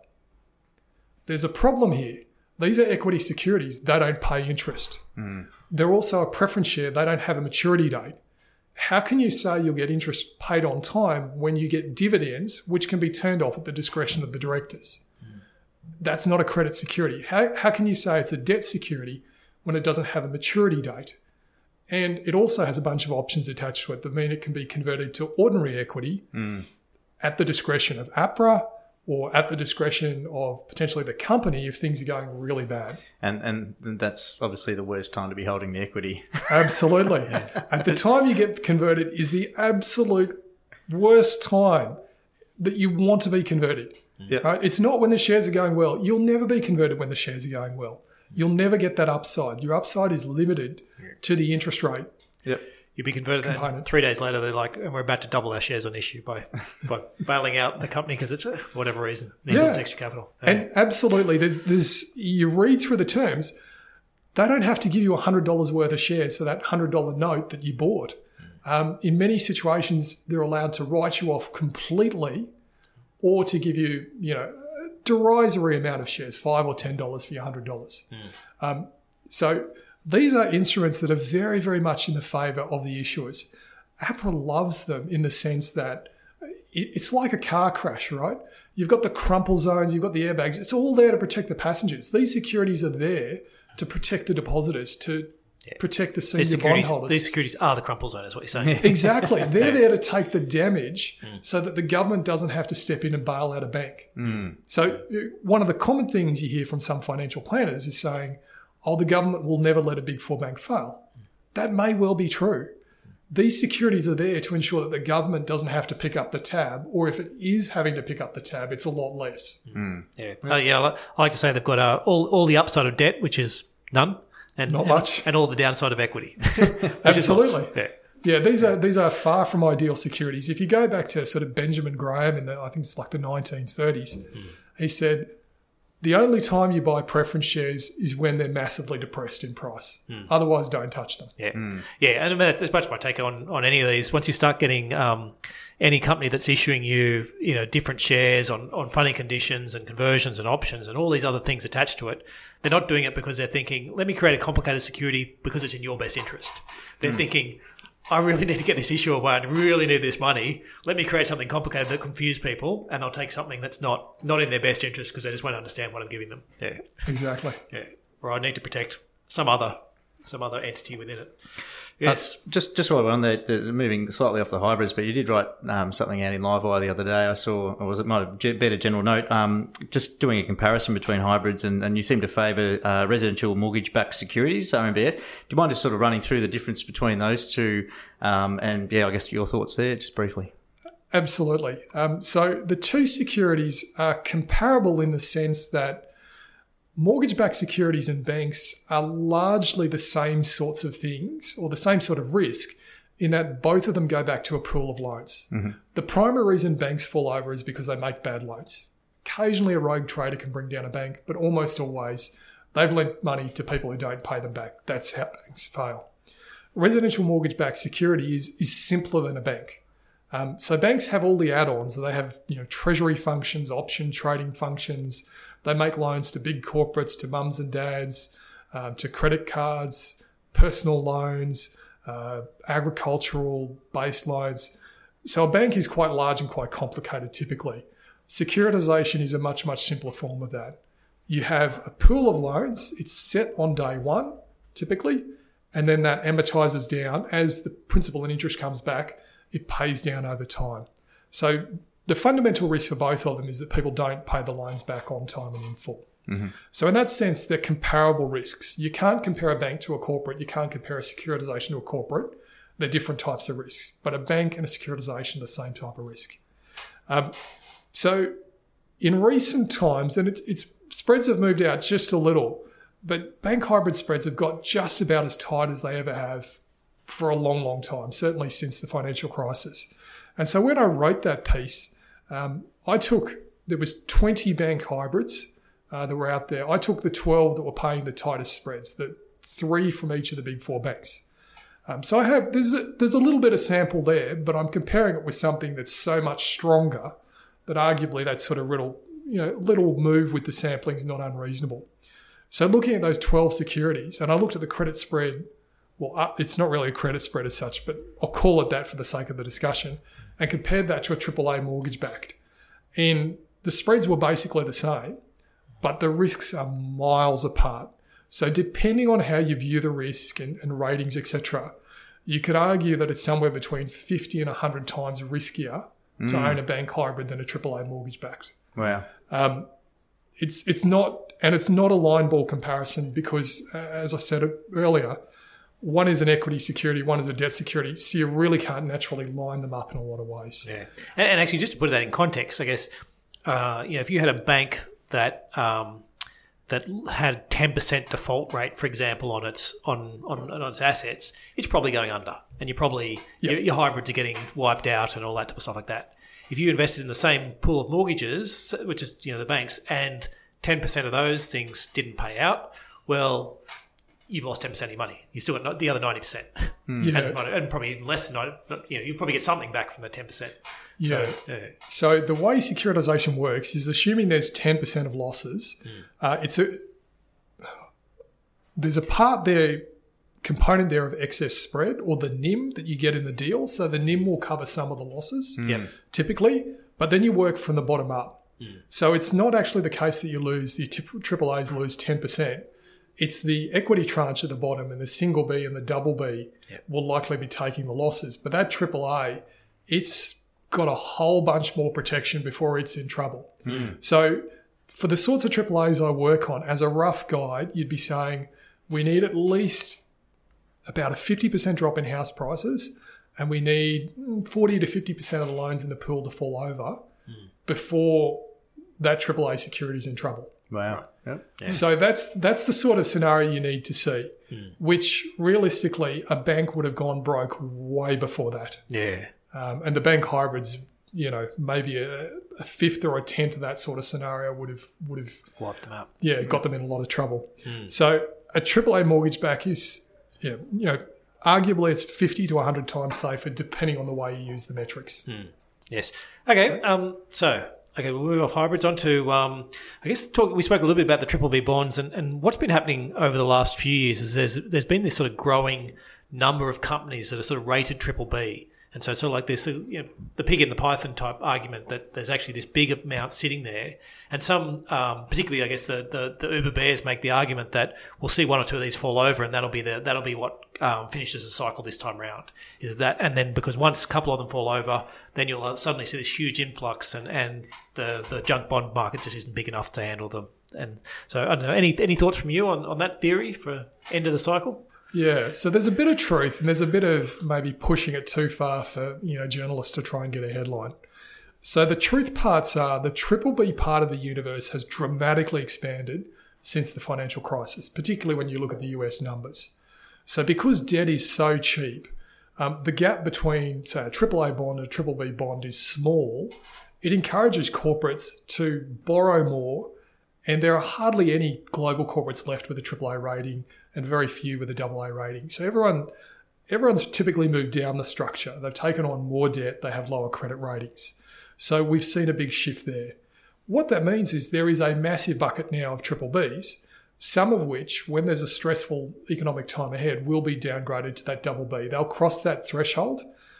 There's a problem here. These are equity securities. They don't pay interest. Mm. They're also a preference share. They don't have a maturity date. How can you say you'll get interest paid on time when you get dividends, which can be turned off at the discretion of the directors? Mm. That's not a credit security. How, how can you say it's a debt security when it doesn't have a maturity date? And it also has a bunch of options attached to it that mean it can be converted to ordinary equity mm. at the discretion of APRA or at the discretion of potentially the company if things are going really bad. And and that's obviously the worst time to be holding the equity. Absolutely. Yeah. At the time you get converted is the absolute worst time that you want to be converted. Yep. Right? It's not when the shares are going well. You'll never be converted when the shares are going well. You'll never get that upside. Your upside is limited to the interest rate. Yep. You'd be converted and three days later, they're like, and we're about to double our shares on issue by, by bailing out the company because it's, uh, for whatever reason, needs yeah. its extra capital. Yeah. And absolutely, there's, there's, you read through the terms, they don't have to give you one hundred dollars worth of shares for that one hundred dollars note that you bought. Um, in many situations, they're allowed to write you off completely or to give you, you know, a derisory amount of shares, five dollars or ten dollars for your one hundred dollars. Mm. Um, so these are instruments that are very, very much in the favour of the issuers. APRA loves them in the sense that it's like a car crash, right? You've got the crumple zones, you've got the airbags. It's all there to protect the passengers. These securities are there to protect the depositors, to yeah. protect the senior bondholders. These securities are the crumple zone, is what you're saying. Exactly. They're there to take the damage mm. so that the government doesn't have to step in and bail out a bank. Mm. So one of the common things you hear from some financial planners is saying, oh, the government will never let a big four bank fail. That may well be true. These securities are there to ensure that the government doesn't have to pick up the tab, or if it is having to pick up the tab, it's a lot less. Mm. Yeah, uh, yeah. I like to say they've got uh, all all the upside of debt, which is none, and not and, much, and all the downside of equity. Absolutely. Yeah. Yeah, these are these are far from ideal securities. If you go back to sort of Benjamin Graham in the, I think it's like the nineteen thirties, mm. he said, the only time you buy preference shares is when they're massively depressed in price. Mm. Otherwise, don't touch them. Yeah, mm. yeah, and that's much my take on, on any of these. Once you start getting um, any company that's issuing you, you know, different shares on, on funding conditions and conversions and options and all these other things attached to it, they're not doing it because they're thinking, let me create a complicated security because it's in your best interest. They're mm. thinking, I really need to get this issue away. I really need this money. Let me create something complicated that confuse people, and I'll take something that's not not in their best interest because they just won't understand what I'm giving them. Yeah, exactly. Yeah, or I need to protect some other some other entity within it. Yes, uh, just just while we're on the, the moving slightly off the hybrids, but you did write um, something out in Livewire the other day. I saw, or was it might have been a general note, um, just doing a comparison between hybrids, and, and you seem to favour uh, residential mortgage-backed securities, R M B S. Do you mind just sort of running through the difference between those two, um, and yeah, I guess your thoughts there, just briefly. Absolutely. Um, so the two securities are comparable in the sense that mortgage-backed securities and banks are largely the same sorts of things or the same sort of risk in that both of them go back to a pool of loans. Mm-hmm. The primary reason banks fall over is because they make bad loans. Occasionally a rogue trader can bring down a bank, but almost always they've lent money to people who don't pay them back. That's how banks fail. Residential mortgage-backed security is, is simpler than a bank. Um, so banks have all the add-ons. They have, you know, treasury functions, option trading functions. They make loans to big corporates, to mums and dads, um, to credit cards, personal loans, uh, agricultural-based loans. So a bank is quite large and quite complicated typically. Securitization is a much, much simpler form of that. You have a pool of loans. It's set on day one, typically, and then that amortizes down. As the principal and interest comes back, it pays down over time. So the fundamental risk for both of them is that people don't pay the loans back on time and in full. Mm-hmm. So in that sense, they're comparable risks. You can't compare a bank to a corporate. You can't compare a securitization to a corporate. They're different types of risks. But a bank and a securitization are the same type of risk. Um, so in recent times, and it's, it's spreads have moved out just a little, but bank hybrid spreads have got just about as tight as they ever have for a long, long time, certainly since the financial crisis. And so when I wrote that piece, um, I took, there was twenty bank hybrids uh, that were out there. I took the twelve that were paying the tightest spreads, the three from each of the big four banks. Um, so I have, there's a, there's a little bit of sample there, but I'm comparing it with something that's so much stronger that arguably that sort of little, you know, little move with the sampling is not unreasonable. So looking at those twelve securities, and I looked at the credit spread. Well, uh, it's not really a credit spread as such, but I'll call it that for the sake of the discussion, and compared that to a triple A mortgage-backed. And the spreads were basically the same, but the risks are miles apart. So depending on how you view the risk and, and ratings, et cetera, you could argue that it's somewhere between fifty and one hundred times riskier mm. to own a bank hybrid than a triple A mortgage-backed. Wow. Um, it's it's not, and it's not a line ball comparison because, uh, as I said earlier, one is an equity security, one is a debt security, so you really can't naturally line them up in a lot of ways. Yeah, and, and actually, just to put that in context, I guess, uh, you know, if you had a bank that um, that had ten percent default rate, for example, on its on, on, on its assets, it's probably going under, and you probably yep. your, your hybrids are getting wiped out and all that type of stuff like that. If you invested in the same pool of mortgages, which is you know the banks, and ten percent of those things didn't pay out, well, you've lost ten percent of your money. You still got the other ninety percent. Mm. Yeah. And, and probably even less than ninety, you know, you probably get something back from the ten percent. Yeah. So, yeah. So the way securitization works is assuming there's ten percent of losses. Mm. Uh, it's a there's a part there, component there of excess spread or the N I M that you get in the deal. So the N I M will cover some of the losses mm. typically, but then you work from the bottom up. Mm. So it's not actually the case that you lose, the triple A's lose ten percent. It's the equity tranche at the bottom, and the single B and the double B yep. will likely be taking the losses. But that triple A, it's got a whole bunch more protection before it's in trouble. Mm. So for the sorts of triple A's I work on, as a rough guide, you'd be saying we need at least about a fifty percent drop in house prices, and we need forty to fifty percent of the loans in the pool to fall over mm. before that triple A security is in trouble. Wow. Yep. Yeah. So that's that's the sort of scenario you need to see, mm. which realistically a bank would have gone broke way before that. Yeah. Um, and the bank hybrids, you know, maybe a, a fifth or a tenth of that sort of scenario would have would have wiped them up. Yeah, got them in a lot of trouble. Mm. So a triple A mortgage back is, yeah, you know, arguably it's fifty to one hundred times safer depending on the way you use the metrics. Mm. Yes. Okay. Um. So. Okay, we'll move off hybrids onto, um, I guess, talk, we spoke a little bit about the triple B bonds, and, and what's been happening over the last few years is there's there's been this sort of growing number of companies that are sort of rated triple B. And so it's sort of like this, you know, the pig in the python type argument that there's actually this big amount sitting there. And some, um, particularly, I guess, the, the, the Uber bears make the argument that we'll see one or two of these fall over, and that'll be the that'll be what um, finishes the cycle this time round. Is that, and then because once a couple of them fall over, then you'll suddenly see this huge influx, and, and the, the junk bond market just isn't big enough to handle them. And so, I don't know, any any thoughts from you on, on that theory for end of the cycle? Yeah, so there's a bit of truth, and there's a bit of maybe pushing it too far for, you know, journalists to try and get a headline. So the truth parts are the triple B part of the universe has dramatically expanded since the financial crisis, particularly when you look at the U S numbers. So because debt is so cheap, um, the gap between, say, a triple A bond and a triple B bond is small. It encourages corporates to borrow more, and there are hardly any global corporates left with a triple A rating and very few with a double A rating. So everyone, everyone's typically moved down the structure. They've taken on more debt. They have lower credit ratings. So we've seen a big shift there. What that means is there is a massive bucket now of triple Bs, some of which, when there's a stressful economic time ahead, will be downgraded to that double B. They'll cross that threshold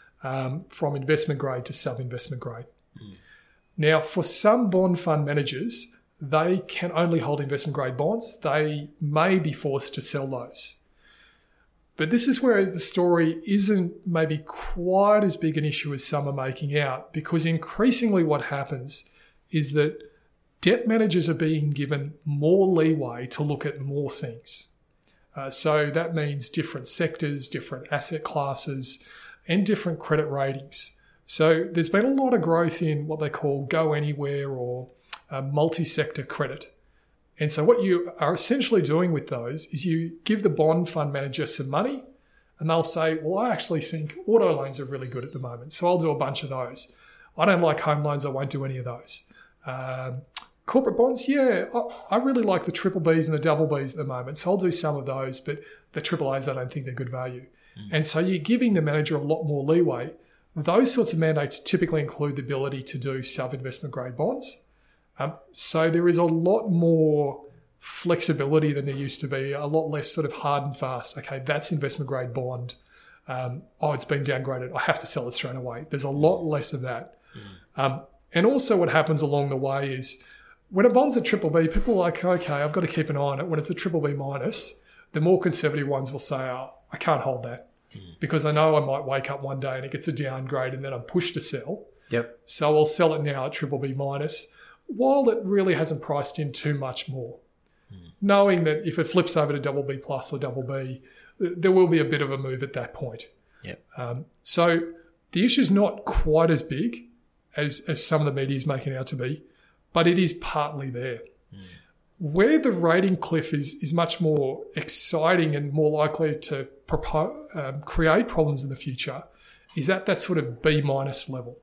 um, from investment grade to sub-investment grade. Mm. Now, for some bond fund managers, they can only hold investment grade bonds. They may be forced to sell those. But this is where the story isn't maybe quite as big an issue as some are making out, because increasingly what happens is that debt managers are being given more leeway to look at more things. Uh, so that means different sectors, different asset classes, and different credit ratings. So there's been a lot of growth in what they call go anywhere or uh, multi-sector credit. And so what you are essentially doing with those is you give the bond fund manager some money and they'll say, well, I actually think auto loans are really good at the moment, so I'll do a bunch of those. I don't like home loans, I won't do any of those. Um, corporate bonds, yeah, I, I really like the triple Bs and the double Bs at the moment, so I'll do some of those, but the triple As, I don't think they're good value. Mm. And so you're giving the manager a lot more leeway. Those sorts of mandates typically include the ability to do sub-investment grade bonds. Um, so there is a lot more flexibility than there used to be, a lot less sort of hard and fast. Okay, that's investment grade bond. Um, oh, it's been downgraded. I have to sell it straight away. There's a lot less of that. Mm. Um, and also what happens along the way is when a bond's a triple B, people are like, okay, I've got to keep an eye on it. When it's a triple B minus, the more conservative ones will say, oh, I can't hold that mm. because I know I might wake up one day and it gets a downgrade and then I'm pushed to sell. Yep. So I'll sell it now at triple B minus, while it really hasn't priced in too much more. Mm. Knowing that if it flips over to double B plus or double B, there will be a bit of a move at that point. Yep. Um, so the issue is not quite as big as, as some of the media is making it out to be, but it is partly there. Mm. Where the rating cliff is is much more exciting and more likely to propo- um, create problems in the future is at that sort of B minus level.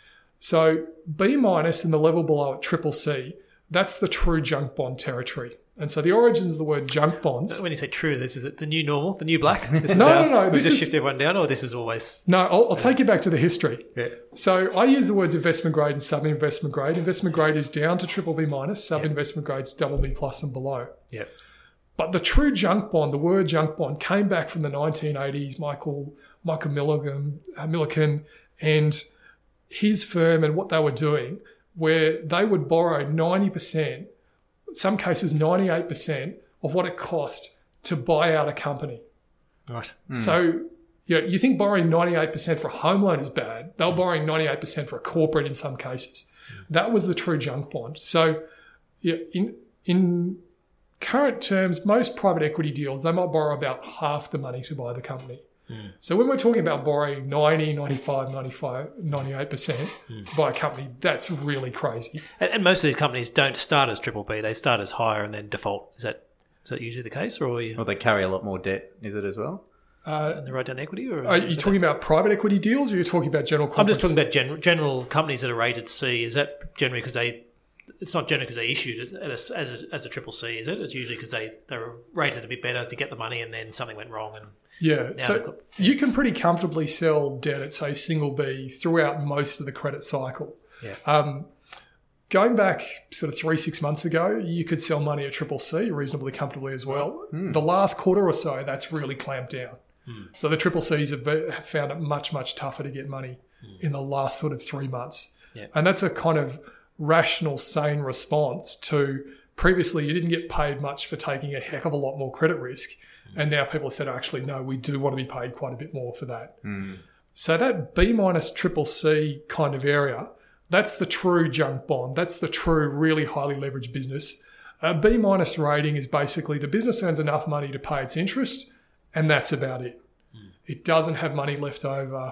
So B minus and the level below at triple C, that's the true junk bond territory. And so the origins of the word junk bonds. When you say true, this is it the new normal, the new black? This is no, our, no, no. We This just is, shift everyone down, or this is always. No, I'll, I'll take you back to the history. Yeah. So I use the words investment grade and sub-investment grade. Investment grade is down to triple B minus, sub-investment grade's double B plus and below. Yeah. But the true junk bond, the word junk bond, came back from the nineteen eighties, Michael Michael Milligan, uh, Millikan and his firm and what they were doing, where they would borrow ninety percent, some cases ninety-eight percent of what it cost to buy out a company. Right. Mm. So you know, you think borrowing ninety-eight percent for a home loan is bad. They were borrowing ninety-eight percent for a corporate in some cases. Mm. That was the true junk bond. So yeah, in in current terms, most private equity deals, they might borrow about half the money to buy the company. Mm. So when we're talking about borrowing ninety, ninety-five, ninety-five, ninety-eight percent mm. to buy a company, that's really crazy. And, and most of these companies don't start as triple B. They start as higher and then default. Is that is that usually the case? Or, you... or they carry a lot more debt, is it as well? Uh, and they write down equity? Or are you talking that... about private equity deals or are you talking about general corporates? I'm just talking about general, general companies that are rated C. Is that generally because they... It's not generally because they issued it as a, as a, as a triple C, is it? It's usually because they, they were rated a bit better to get the money and then something went wrong. And yeah, so got, yeah. you can pretty comfortably sell debt at, say, single B throughout most of the credit cycle. Yeah. Um, going back sort of three, six months ago, you could sell money at triple C reasonably comfortably as well. Mm. The last quarter or so, that's really clamped down. Mm. So the triple Cs have, been, have found it much, much tougher to get money mm. in the last sort of three months. Yeah. And that's a kind of rational, sane response to previously you didn't get paid much for taking a heck of a lot more credit risk. Mm. And now people have said, actually, no, we do want to be paid quite a bit more for that. Mm. So that B minus triple C kind of area, that's the true junk bond. That's the true really highly leveraged business. A B minus rating is basically the business earns enough money to pay its interest and that's about it. Mm. It doesn't have money left over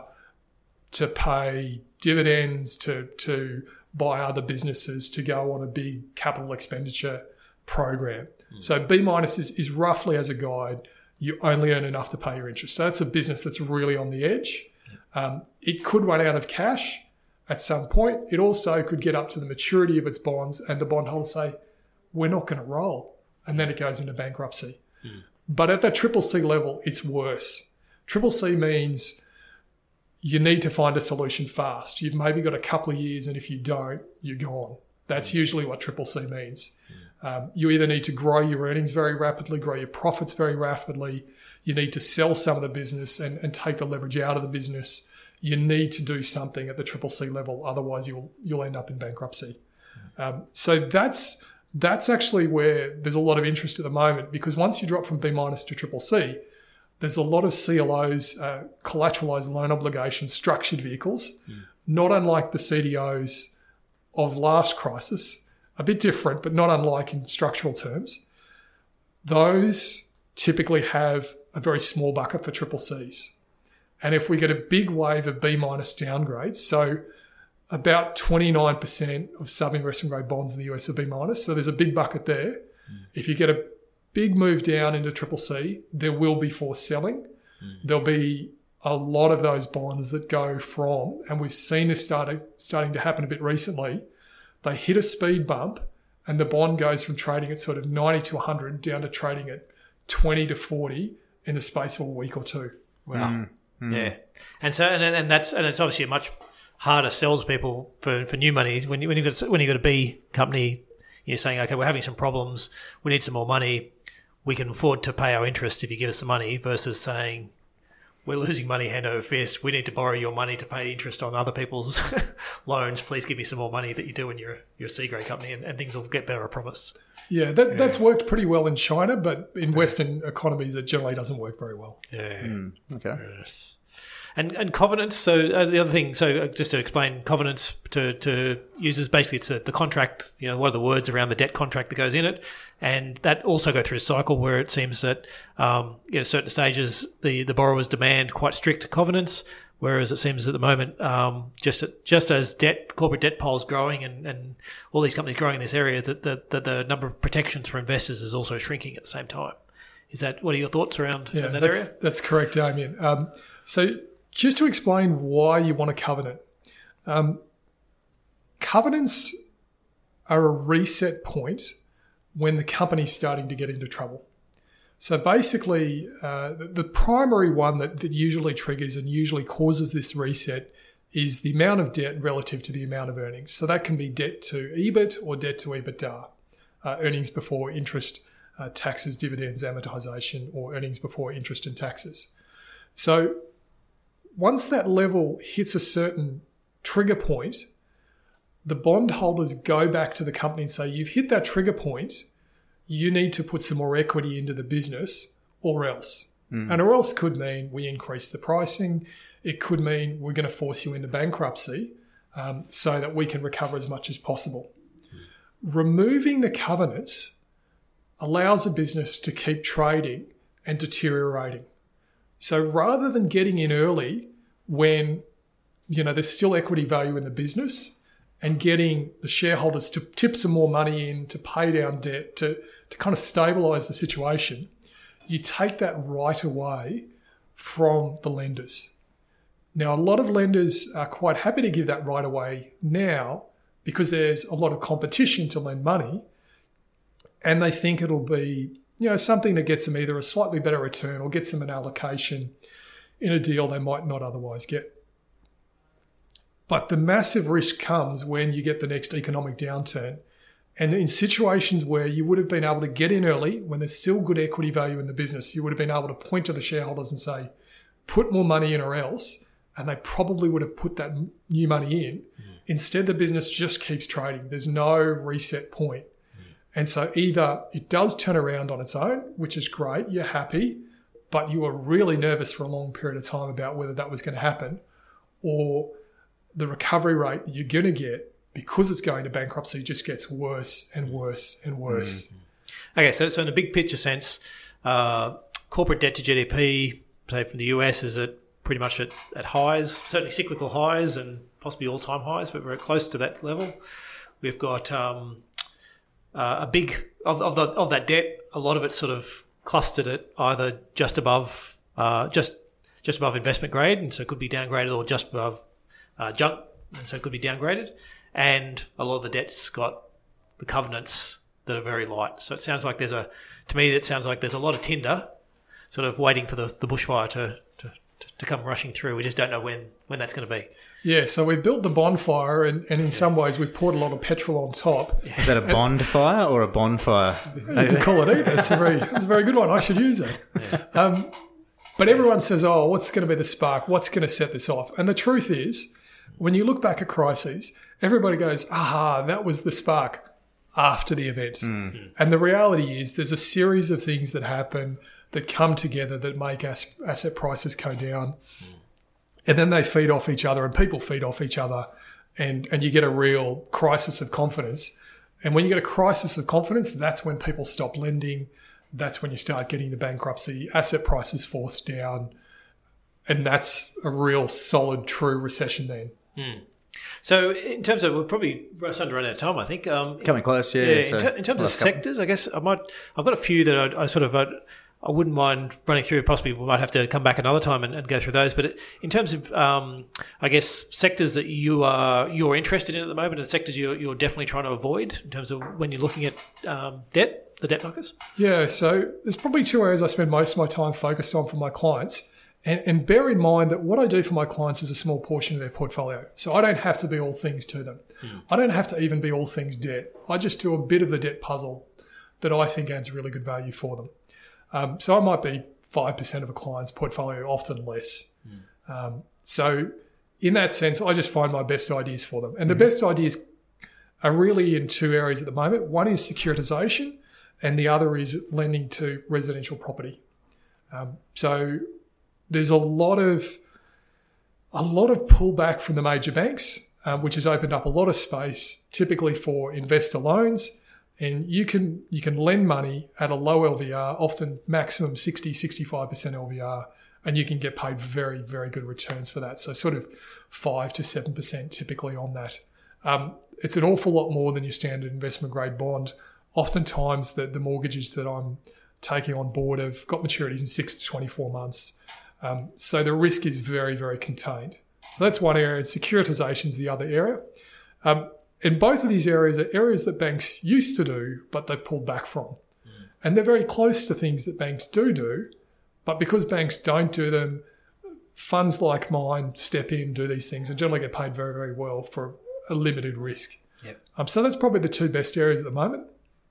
to pay dividends, to to buy other businesses, to go on a big capital expenditure program. Mm. So B minus is, is roughly as a guide, you only earn enough to pay your interest. So that's a business that's really on the edge. Mm. Um, it could run out of cash at some point. It also could get up to the maturity of its bonds and the bondholders say, we're not going to roll. And then it goes into bankruptcy. Mm. But at that triple C level, it's worse. Triple C means you need to find a solution fast. You've maybe got a couple of years, and if you don't, you're gone. That's usually what triple C means. Um, you either need to grow your earnings very rapidly, grow your profits very rapidly. You need to sell some of the business and, and take the leverage out of the business. You need to do something at the triple C level, otherwise you'll you'll end up in bankruptcy. Um, so that's that's actually where there's a lot of interest at the moment, because once you drop from B minus to triple C, there's a lot of C L Os, uh, collateralized loan obligations, structured vehicles, mm. not unlike the C D Os of last crisis, a bit different, but not unlike in structural terms. Those typically have a very small bucket for triple Cs. And if we get a big wave of B minus downgrades, so about twenty-nine percent of sub-investment grade bonds in the U S are B minus, so there's a big bucket there. Mm. If you get a big move down into triple C, there will be forced selling. Mm. There'll be a lot of those bonds that go from, and we've seen this starting starting to happen a bit recently, they hit a speed bump and the bond goes from trading at sort of ninety to one hundred down to trading at twenty to forty in the space of a week or two. Wow. Mm. Mm. Yeah. And so, and, and that's, and it's obviously a much harder sell to people for, for new money. When you, when you've got, when you've got a B company, you're saying, okay, we're having some problems, we need some more money, we can afford to pay our interest if you give us the money, versus saying, we're losing money hand over fist, we need to borrow your money to pay interest on other people's loans, please give me some more money that you do when you're, you're a C-grade company, and, and things will get better, I promise. Yeah, that, yeah, that's worked pretty well in China, but in yeah. Western economies, it generally doesn't work very well. Yeah. Mm, okay. Yes. And and covenants, so uh, the other thing, so uh, just to explain covenants to, to users, basically it's a, the contract, you know, what are the words around the debt contract that goes in it, and that also go through a cycle where it seems that, um, you know, certain stages the, the borrowers demand quite strict covenants, whereas it seems at the moment, um, just just as debt, corporate debt pile is growing and, and all these companies growing in this area, that the, the, the number of protections for investors is also shrinking at the same time. Is that, what are your thoughts around yeah, that that's, area? That's correct, Damien. Um, so just to explain why you want a covenant, um, covenants are a reset point when the company's starting to get into trouble. So basically, uh, the, the primary one that, that usually triggers and usually causes this reset is the amount of debt relative to the amount of earnings. So that can be debt to E B I T or debt to EBITDA, uh, earnings before interest, uh, taxes, dividends, amortization, or earnings before interest and taxes. So once that level hits a certain trigger point, the bondholders go back to the company and say, you've hit that trigger point, you need to put some more equity into the business or else. Mm. And or else could mean we increase the pricing. It could mean we're going to force you into bankruptcy um, so that we can recover as much as possible. Mm. Removing the covenants allows a business to keep trading and deteriorating. So rather than getting in early when, you know, there's still equity value in the business and getting the shareholders to tip some more money in to pay down debt, to, to kind of stabilise the situation, you take that right away from the lenders. Now, a lot of lenders are quite happy to give that right away now because there's a lot of competition to lend money, and they think it'll be, you know, something that gets them either a slightly better return or gets them an allocation in a deal they might not otherwise get. But the massive risk comes when you get the next economic downturn. And in situations where you would have been able to get in early, when there's still good equity value in the business, you would have been able to point to the shareholders and say, put more money in or else, and they probably would have put that new money in. Mm. Instead, the business just keeps trading. There's no reset point. And so either it does turn around on its own, which is great, you're happy, but you were really nervous for a long period of time about whether that was going to happen, or the recovery rate that you're going to get because it's going to bankruptcy just gets worse and worse and worse. Mm-hmm. Okay, so, so in a big picture sense, uh, corporate debt to G D P, say from the U S, is at pretty much at, at highs, certainly cyclical highs and possibly all-time highs, but we're close to that level. We've got... Um, Uh, a big of of, the, of that debt, a lot of it sort of clustered at either just above, uh, just just above investment grade, and so it could be downgraded, or just above uh, junk, and so it could be downgraded. And a lot of the debt's got the covenants that are very light. So it sounds like there's a, to me, it sounds like there's a lot of tinder, sort of waiting for the, the bushfire to, to to come rushing through. We just don't know when when that's going to be. Yeah, so we've built the bonfire, and, and in yeah. some ways we've poured a lot of petrol on top. Yeah. Is that a bonfire or a bonfire? You can call it either. It's a very, it's a very good one. I should use it. Yeah. Um, but everyone says, oh, what's going to be the spark? What's going to set this off? And the truth is, when you look back at crises, everybody goes, aha, that was the spark after the event. Mm. And the reality is there's a series of things that happen that come together that make as- asset prices go down. Mm. And then they feed off each other, and people feed off each other, and, and you get a real crisis of confidence And when you get a crisis of confidence, that's when people stop lending. That's when you start getting the bankruptcy, asset prices forced down. And that's a real solid, true recession then. Mm. So in terms of, we're probably starting to run out of time, I think. Um, Coming close, yeah. yeah so in, ter- in terms of sectors, I guess I might, I've got a few that I, I sort of, I, I wouldn't mind running through. Possibly we might have to come back another time and, and go through those. But it, in terms of, um, I guess, sectors that you are, you're interested in at the moment and sectors you're, you're definitely trying to avoid in terms of when you're looking at um, debt, the debt knockers? Yeah, so there's probably two areas I spend most of my time focused on for my clients. And, and bear in mind that what I do for my clients is a small portion of their portfolio. So I don't have to be all things to them. Mm. I don't have to even be all things debt. I just do a bit of the debt puzzle that I think adds really good value for them. Um, so I might be five percent of a client's portfolio, often less. Mm. Um, so in that sense, I just find my best ideas for them. And mm. the best ideas are really in two areas at the moment. One is securitization and the other is lending to residential property. Um, so there's a lot of a lot of pullback from the major banks, uh, which has opened up a lot of space, typically for investor loans. And you can you can lend money at a low L V R, often maximum sixty, sixty-five percent L V R, and you can get paid very, very good returns for that. So sort of five to seven percent typically on that. Um, it's an awful lot more than your standard investment grade bond. Oftentimes the, the mortgages that I'm taking on board have got maturities in six to twenty-four months. Um, so the risk is very, very contained. So that's one area. Securitization is the other area. Um, and both of these areas are areas that banks used to do, but they've pulled back from. Mm. And they're very close to things that banks do do, but because banks don't do them, funds like mine step in, do these things, and generally get paid very, very well for a limited risk. Yep. Um, so that's probably the two best areas at the moment.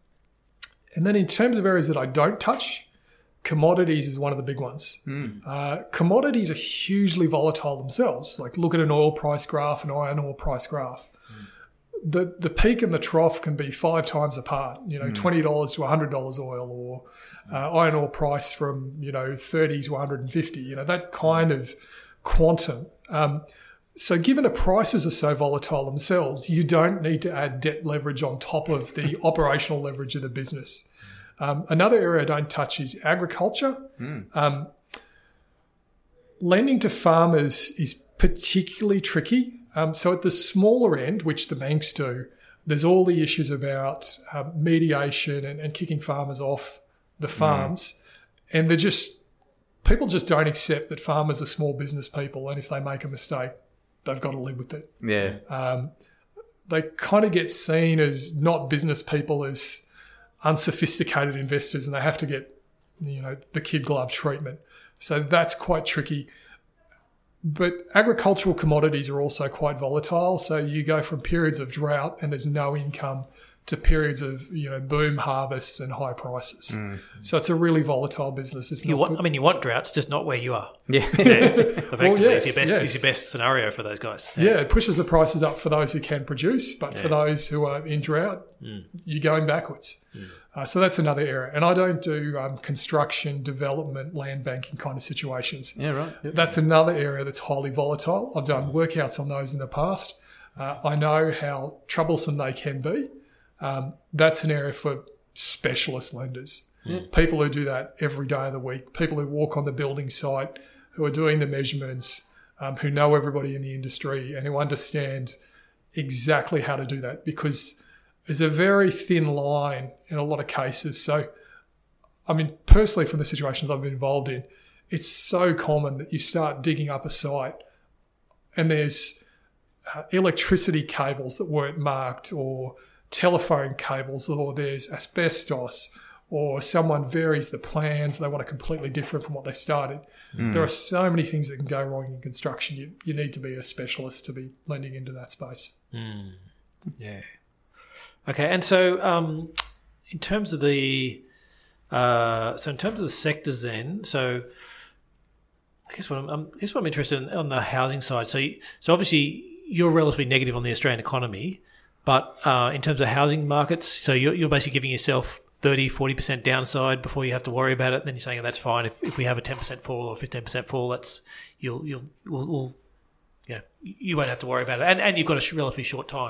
And then in terms of areas that I don't touch, commodities is one of the big ones. Mm. Uh, commodities are hugely volatile themselves. Like look at an oil price graph, an iron ore price graph. Mm. The the peak and the trough can be five times apart. You know, mm. twenty dollars to one hundred dollars oil, or uh, iron ore price from, you know, thirty to one hundred fifty. You know, that kind of quantum. Um, so given the prices are so volatile themselves, you don't need to add debt leverage on top of the operational leverage of the business. Um, another area I don't touch is agriculture. Mm. Um, lending to farmers is particularly tricky. Um, so at the smaller end, which the banks do, there's all the issues about uh, mediation and, and kicking farmers off the farms. Mm. And they're just, people just don't accept that farmers are small business people, and if they make a mistake, they've got to live with it. Yeah. Um, they kind of get seen as not business people, as unsophisticated investors, and they have to get, you know, the kid glove treatment. So that's quite tricky. But agricultural commodities are also quite volatile. So you go from periods of drought and there's no income to periods of, you know, boom harvests and high prices. Mm. So it's a really volatile business. It's you not want, good. I mean, you want droughts, just not where you are. Yeah. yeah. Effectively, well, yes, it's, your best, yes. it's your best scenario for those guys. Yeah. yeah, it pushes the prices up for those who can produce, but yeah. for those who are in drought, mm. you're going backwards. Mm. Uh, so that's another area. And I don't do um, construction, development, land banking kind of situations. Yeah, right. Yep. That's another area that's highly volatile. I've done workouts on those in the past. Uh, I know how troublesome they can be. Um, that's an area for specialist lenders, mm. people who do that every day of the week, people who walk on the building site, who are doing the measurements, um, who know everybody in the industry and who understand exactly how to do that, because there's a very thin line in a lot of cases. So, I mean, personally, from the situations I've been involved in, it's so common that you start digging up a site and there's uh, electricity cables that weren't marked, or telephone cables, or there's asbestos, or someone varies the plans, they want it completely different from what they started. Mm. There are so many things that can go wrong in construction. You, you need to be a specialist to be lending into that space. Mm. Yeah. Okay, and so um, in terms of the uh, so in terms of the sectors, then, so I guess what I'm, I'm I guess what I'm interested in on the housing side. So, you, so obviously you're relatively negative on the Australian economy. But uh, in terms of housing markets, so you're, you're basically giving yourself thirty, forty percent downside before you have to worry about it. Then you're saying, oh, that's fine. If if we have a ten percent fall or fifteen percent fall, that's you'll you'll we'll, we'll you know, you won't have to worry about it. And and you've got a relatively short time.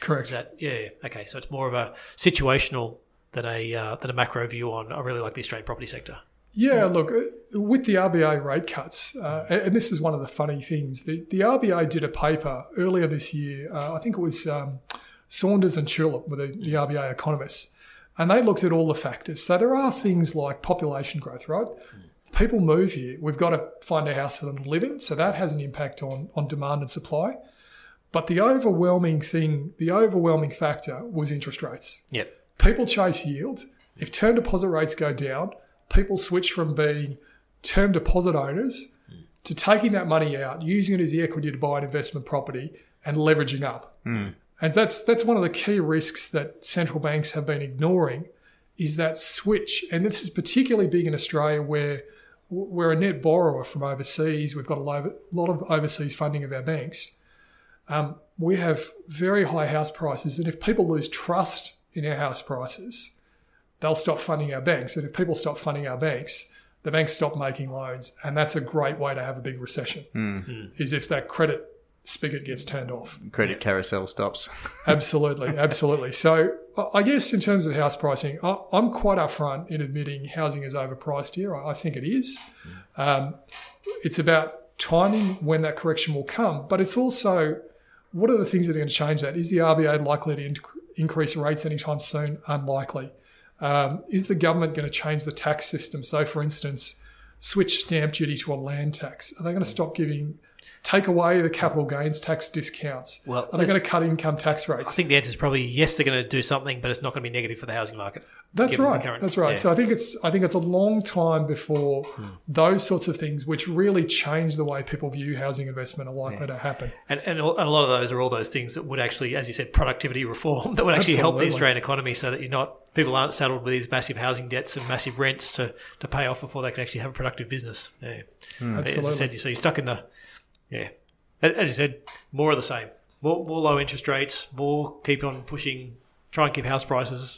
Correct. Is that, yeah, okay. So it's more of a situational than a uh, than a macro view on, I really like the Australian property sector. Yeah, look, with the R B A rate cuts, uh, and this is one of the funny things, the, the R B A did a paper earlier this year, uh, I think it was um, Saunders and Tulip were the, the R B A economists, and they looked at all the factors. So there are things like population growth, right? People move here. We've got to find a house for them to live in, so that has an impact on, on demand and supply. But the overwhelming thing, the overwhelming factor was interest rates. Yep. People chase yield. If term deposit rates go down, people switch from being term deposit owners mm. to taking that money out, using it as the equity to buy an investment property and leveraging up. Mm. And that's that's one of the key risks that central banks have been ignoring, is that switch. And this is particularly big in Australia, where we're a net borrower from overseas. We've got a lot of overseas funding of our banks. Um, we have very high house prices. And if people lose trust in our house prices, they'll stop funding our banks. And if people stop funding our banks, the banks stop making loans. And that's a great way to have a big recession, mm-hmm. is if that credit spigot gets turned off. Credit carousel stops. Absolutely, absolutely. So I guess in terms of house pricing, I'm quite upfront in admitting housing is overpriced here. I think it is. Um, it's about timing when that correction will come. But it's also, what are the things that are going to change that? Is the R B A likely to inc- increase rates anytime soon? Unlikely. Um, is the government going to change the tax system? So, for instance, switch stamp duty to a land tax. Are they going to stop giving, take away the capital gains tax discounts? Well, are they going to cut income tax rates? I think the answer is probably yes, they're going to do something, but it's not going to be negative for the housing market. That's right. Current, That's right. Yeah. So I think it's I think it's a long time before hmm. those sorts of things, which really change the way people view housing investment, are likely yeah. to happen. And, and a lot of those are all those things that would actually, as you said, productivity reform that would actually Absolutely. help the Australian economy, so that you're not people aren't saddled with these massive housing debts and massive rents to, to pay off before they can actually have a productive business. Yeah. Mm. Absolutely. As I said, so you're stuck in the yeah. As you said, more of the same. More, more low interest rates. More keep on pushing. Try and keep house prices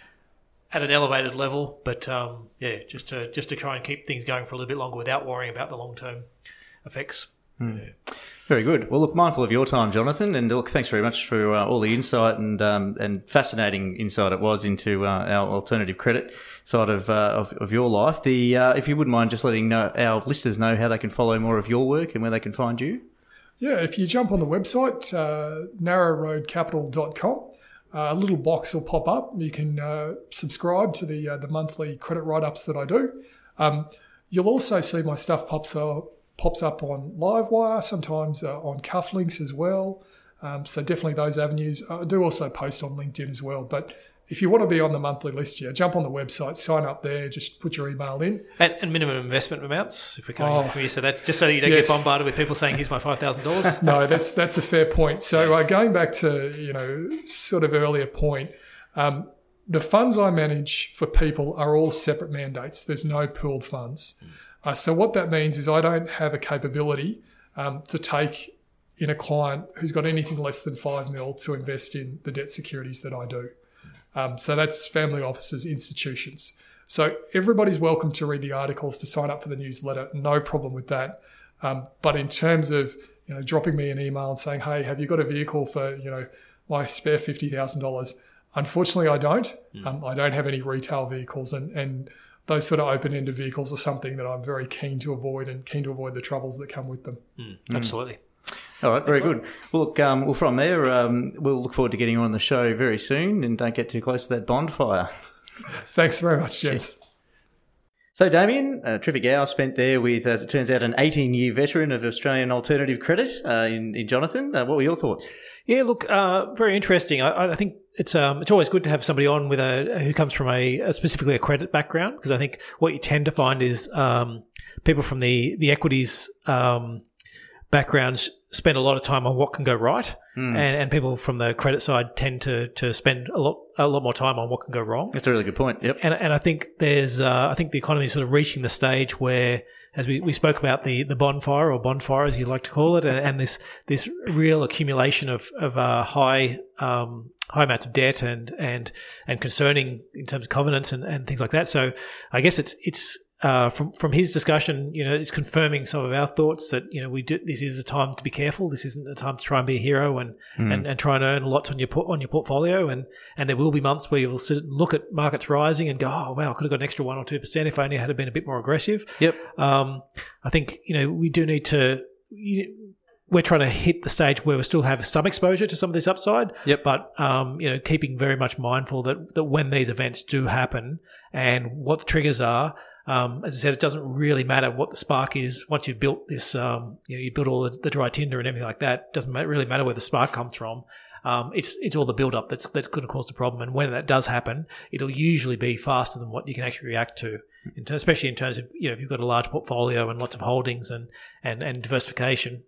at an elevated level, but um, yeah, just to just to try and keep things going for a little bit longer without worrying about the long term effects. Mm. Yeah. Very good. Well, look, mindful of your time, Jonathan, and look, thanks very much for uh, all the insight and um, and fascinating insight it was into uh, our alternative credit side of uh, of, of your life. The uh, if you wouldn't mind just letting know, our listeners know how they can follow more of your work and where they can find you. Yeah, if you jump on the website, uh, narrow road capital dot com, uh, a little box will pop up. You can uh, subscribe to the uh, the monthly credit write-ups that I do. Um, you'll also see my stuff pops up, pops up on Livewire, sometimes uh, on Cufflinks as well. Um, so definitely those avenues. I do also post on LinkedIn as well. But if you want to be on the monthly list, yeah, jump on the website, sign up there, just put your email in. And, and minimum investment amounts, if we're coming oh, from you. So that's just so that you don't yes. get bombarded with people saying, here's my five thousand dollars. No, that's that's a fair point. So uh, going back to, you know, sort of earlier point, um, the funds I manage for people are all separate mandates. There's no pooled funds. Uh, so what that means is I don't have a capability um, to take in a client who's got anything less than five mil to invest in the debt securities that I do. Um, so that's family offices, institutions. So everybody's welcome to read the articles, to sign up for the newsletter. No problem with that. Um, but in terms of, you know, dropping me an email and saying, hey, have you got a vehicle for, you know, my spare fifty thousand dollars? Unfortunately, I don't. Mm. Um, I don't have any retail vehicles, and, and those sort of open-ended vehicles are something that I'm very keen to avoid, and keen to avoid the troubles that come with them. Mm. Absolutely. All right, very good. Well, look, um, well, from there, um, we'll look forward to getting you on the show very soon, and don't get too close to that bonfire. Thanks very much, gents. So, Damien, a terrific hour spent there with, as it turns out, an eighteen-year veteran of Australian alternative credit uh, in, in Jonathan. Uh, what were your thoughts? Yeah, look, uh, very interesting. I, I think it's um, it's always good to have somebody on with a who comes from a, a specifically a credit background, because I think what you tend to find is um, people from the the equities um, backgrounds spend a lot of time on what can go right, mm. and, and people from the credit side tend to to spend a lot a lot more time on what can go wrong. That's a really good point. Yep. And and I think there's uh, I think the economy is sort of reaching the stage where, as we, we spoke about the, the bonfire, or bonfire as you like to call it, and, and this this real accumulation of of uh, high um, high amounts of debt and and and concerning in terms of covenants and, and things like that. So I guess it's it's uh, from from his discussion, you know, it's confirming some of our thoughts that, you know, we do. This is a time to be careful. This isn't a time to try and be a hero and mm. and, and try and earn lots on your on your portfolio. And and there will be months where you'll sit and look at markets rising and go, oh wow, I could have got an extra one or two percent if I only had been a bit more aggressive. Yep. Um, I think, you know, we do need to. You, we're trying to hit the stage where we still have some exposure to some of this upside. Yep. But um, you know, keeping very much mindful that that when these events do happen and what the triggers are. Um, as I said, it doesn't really matter what the spark is once you've built this. Um, you know, you built all the, the dry tinder and everything like that. It doesn't really matter where the spark comes from. Um, it's it's all the build up that's that's going to cause the problem. And when that does happen, it'll usually be faster than what you can actually react to. In ter- especially in terms of, you know, if you've got a large portfolio and lots of holdings and and and diversification.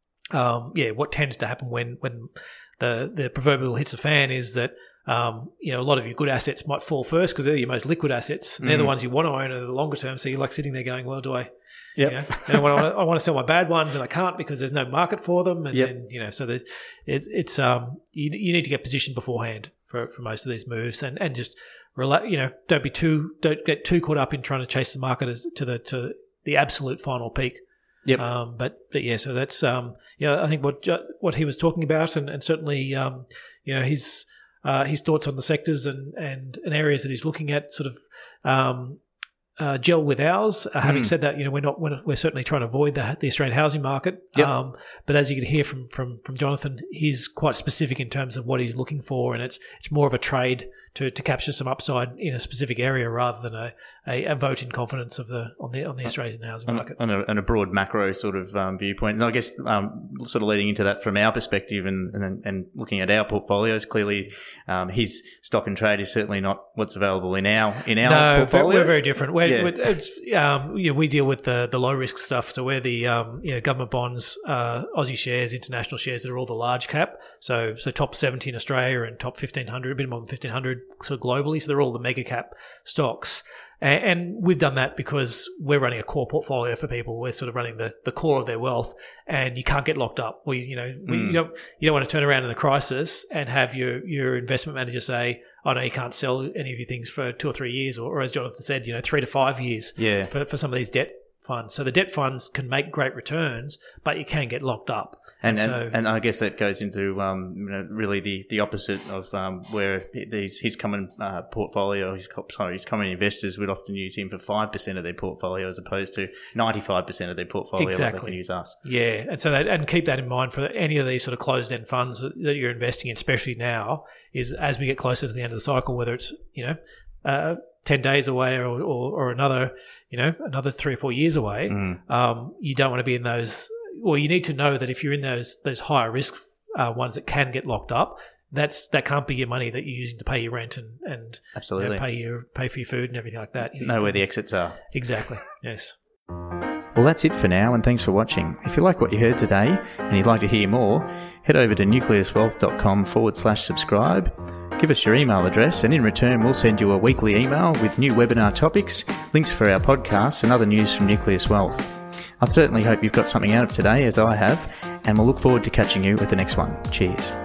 Um, yeah, what tends to happen when when the the proverbial hits the fan is that. Um, you know, a lot of your good assets might fall first because they're your most liquid assets. And they're mm. the ones you want to own over the longer term. So you're like sitting there going, well, do I, yep. you know, and I want to, I want to sell my bad ones and I can't because there's no market for them. And yep. then, you know, so there's, it's, it's, um, you, you need to get positioned beforehand for, for most of these moves and, and just relax, you know, don't be too, don't get too caught up in trying to chase the market as, to the, to the absolute final peak. Yep. Um, but, but yeah, so that's, um, you know, I think what, what he was talking about and, and certainly, um, you know, his, Uh, his thoughts on the sectors and, and, and areas that he's looking at sort of um, uh, gel with ours. Uh, having mm. said that, you know, we're not we're, we're certainly trying to avoid the, the Australian housing market. Yep. Um, but as you can hear from, from from Jonathan, he's quite specific in terms of what he's looking for, and it's it's more of a trade to, to capture some upside in a specific area rather than a, a, a vote in confidence of the on the on the Australian housing on, market. On a, on a broad macro sort of um, viewpoint. And I guess um, sort of leading into that from our perspective and and, and looking at our portfolios, clearly um, his stock and trade is certainly not what's available in our in our no, portfolios. We're very different. We're, yeah. we're, it's, um, you know, we deal with the, the low risk stuff. So we're the um, you know, government bonds, uh, Aussie shares, international shares that are all the large cap. So so top seventy in Australia and top fifteen hundred, a bit more than fifteen hundred sort of globally. So they're all the mega cap stocks. And, and we've done that because we're running a core portfolio for people. We're sort of running the, the core of their wealth, and you can't get locked up. We, you know, we, mm. you don't you don't want to turn around in a crisis and have your, your investment manager say, "Oh no, you can't sell any of your things for two or three years," or, or as Jonathan said, you know, three to five years. Yeah. For for some of these debt funds. So the debt funds can make great returns, but you can get locked up. And and, and, so, and I guess that goes into um, you know, really the, the opposite of um, where these his common uh, portfolio, his sorry, his common investors would often use him for five percent of their portfolio as opposed to ninety-five percent of their portfolio. Exactly. Like they can use us. Yeah, and so that, and keep that in mind for any of these sort of closed-end funds that you're investing in, especially now, is as we get closer to the end of the cycle, whether it's, you know, uh, ten days away or, or, or another, you know, another three or four years away, mm. um, you don't want to be in those. Well, you need to know that if you're in those those higher risk uh, ones that can get locked up, that's that can't be your money that you're using to pay your rent and and absolutely you know, pay your pay for your food and everything like that. You know where the exits are. Exactly. Yes. Well, that's it for now, and thanks for watching. If you like what you heard today and you'd like to hear more, head over to nucleuswealth.com forward slash subscribe. Give us your email address, and in return, we'll send you a weekly email with new webinar topics, links for our podcasts, and other news from Nucleus Wealth. I certainly hope you've got something out of today, as I have, and we'll look forward to catching you at the next one. Cheers.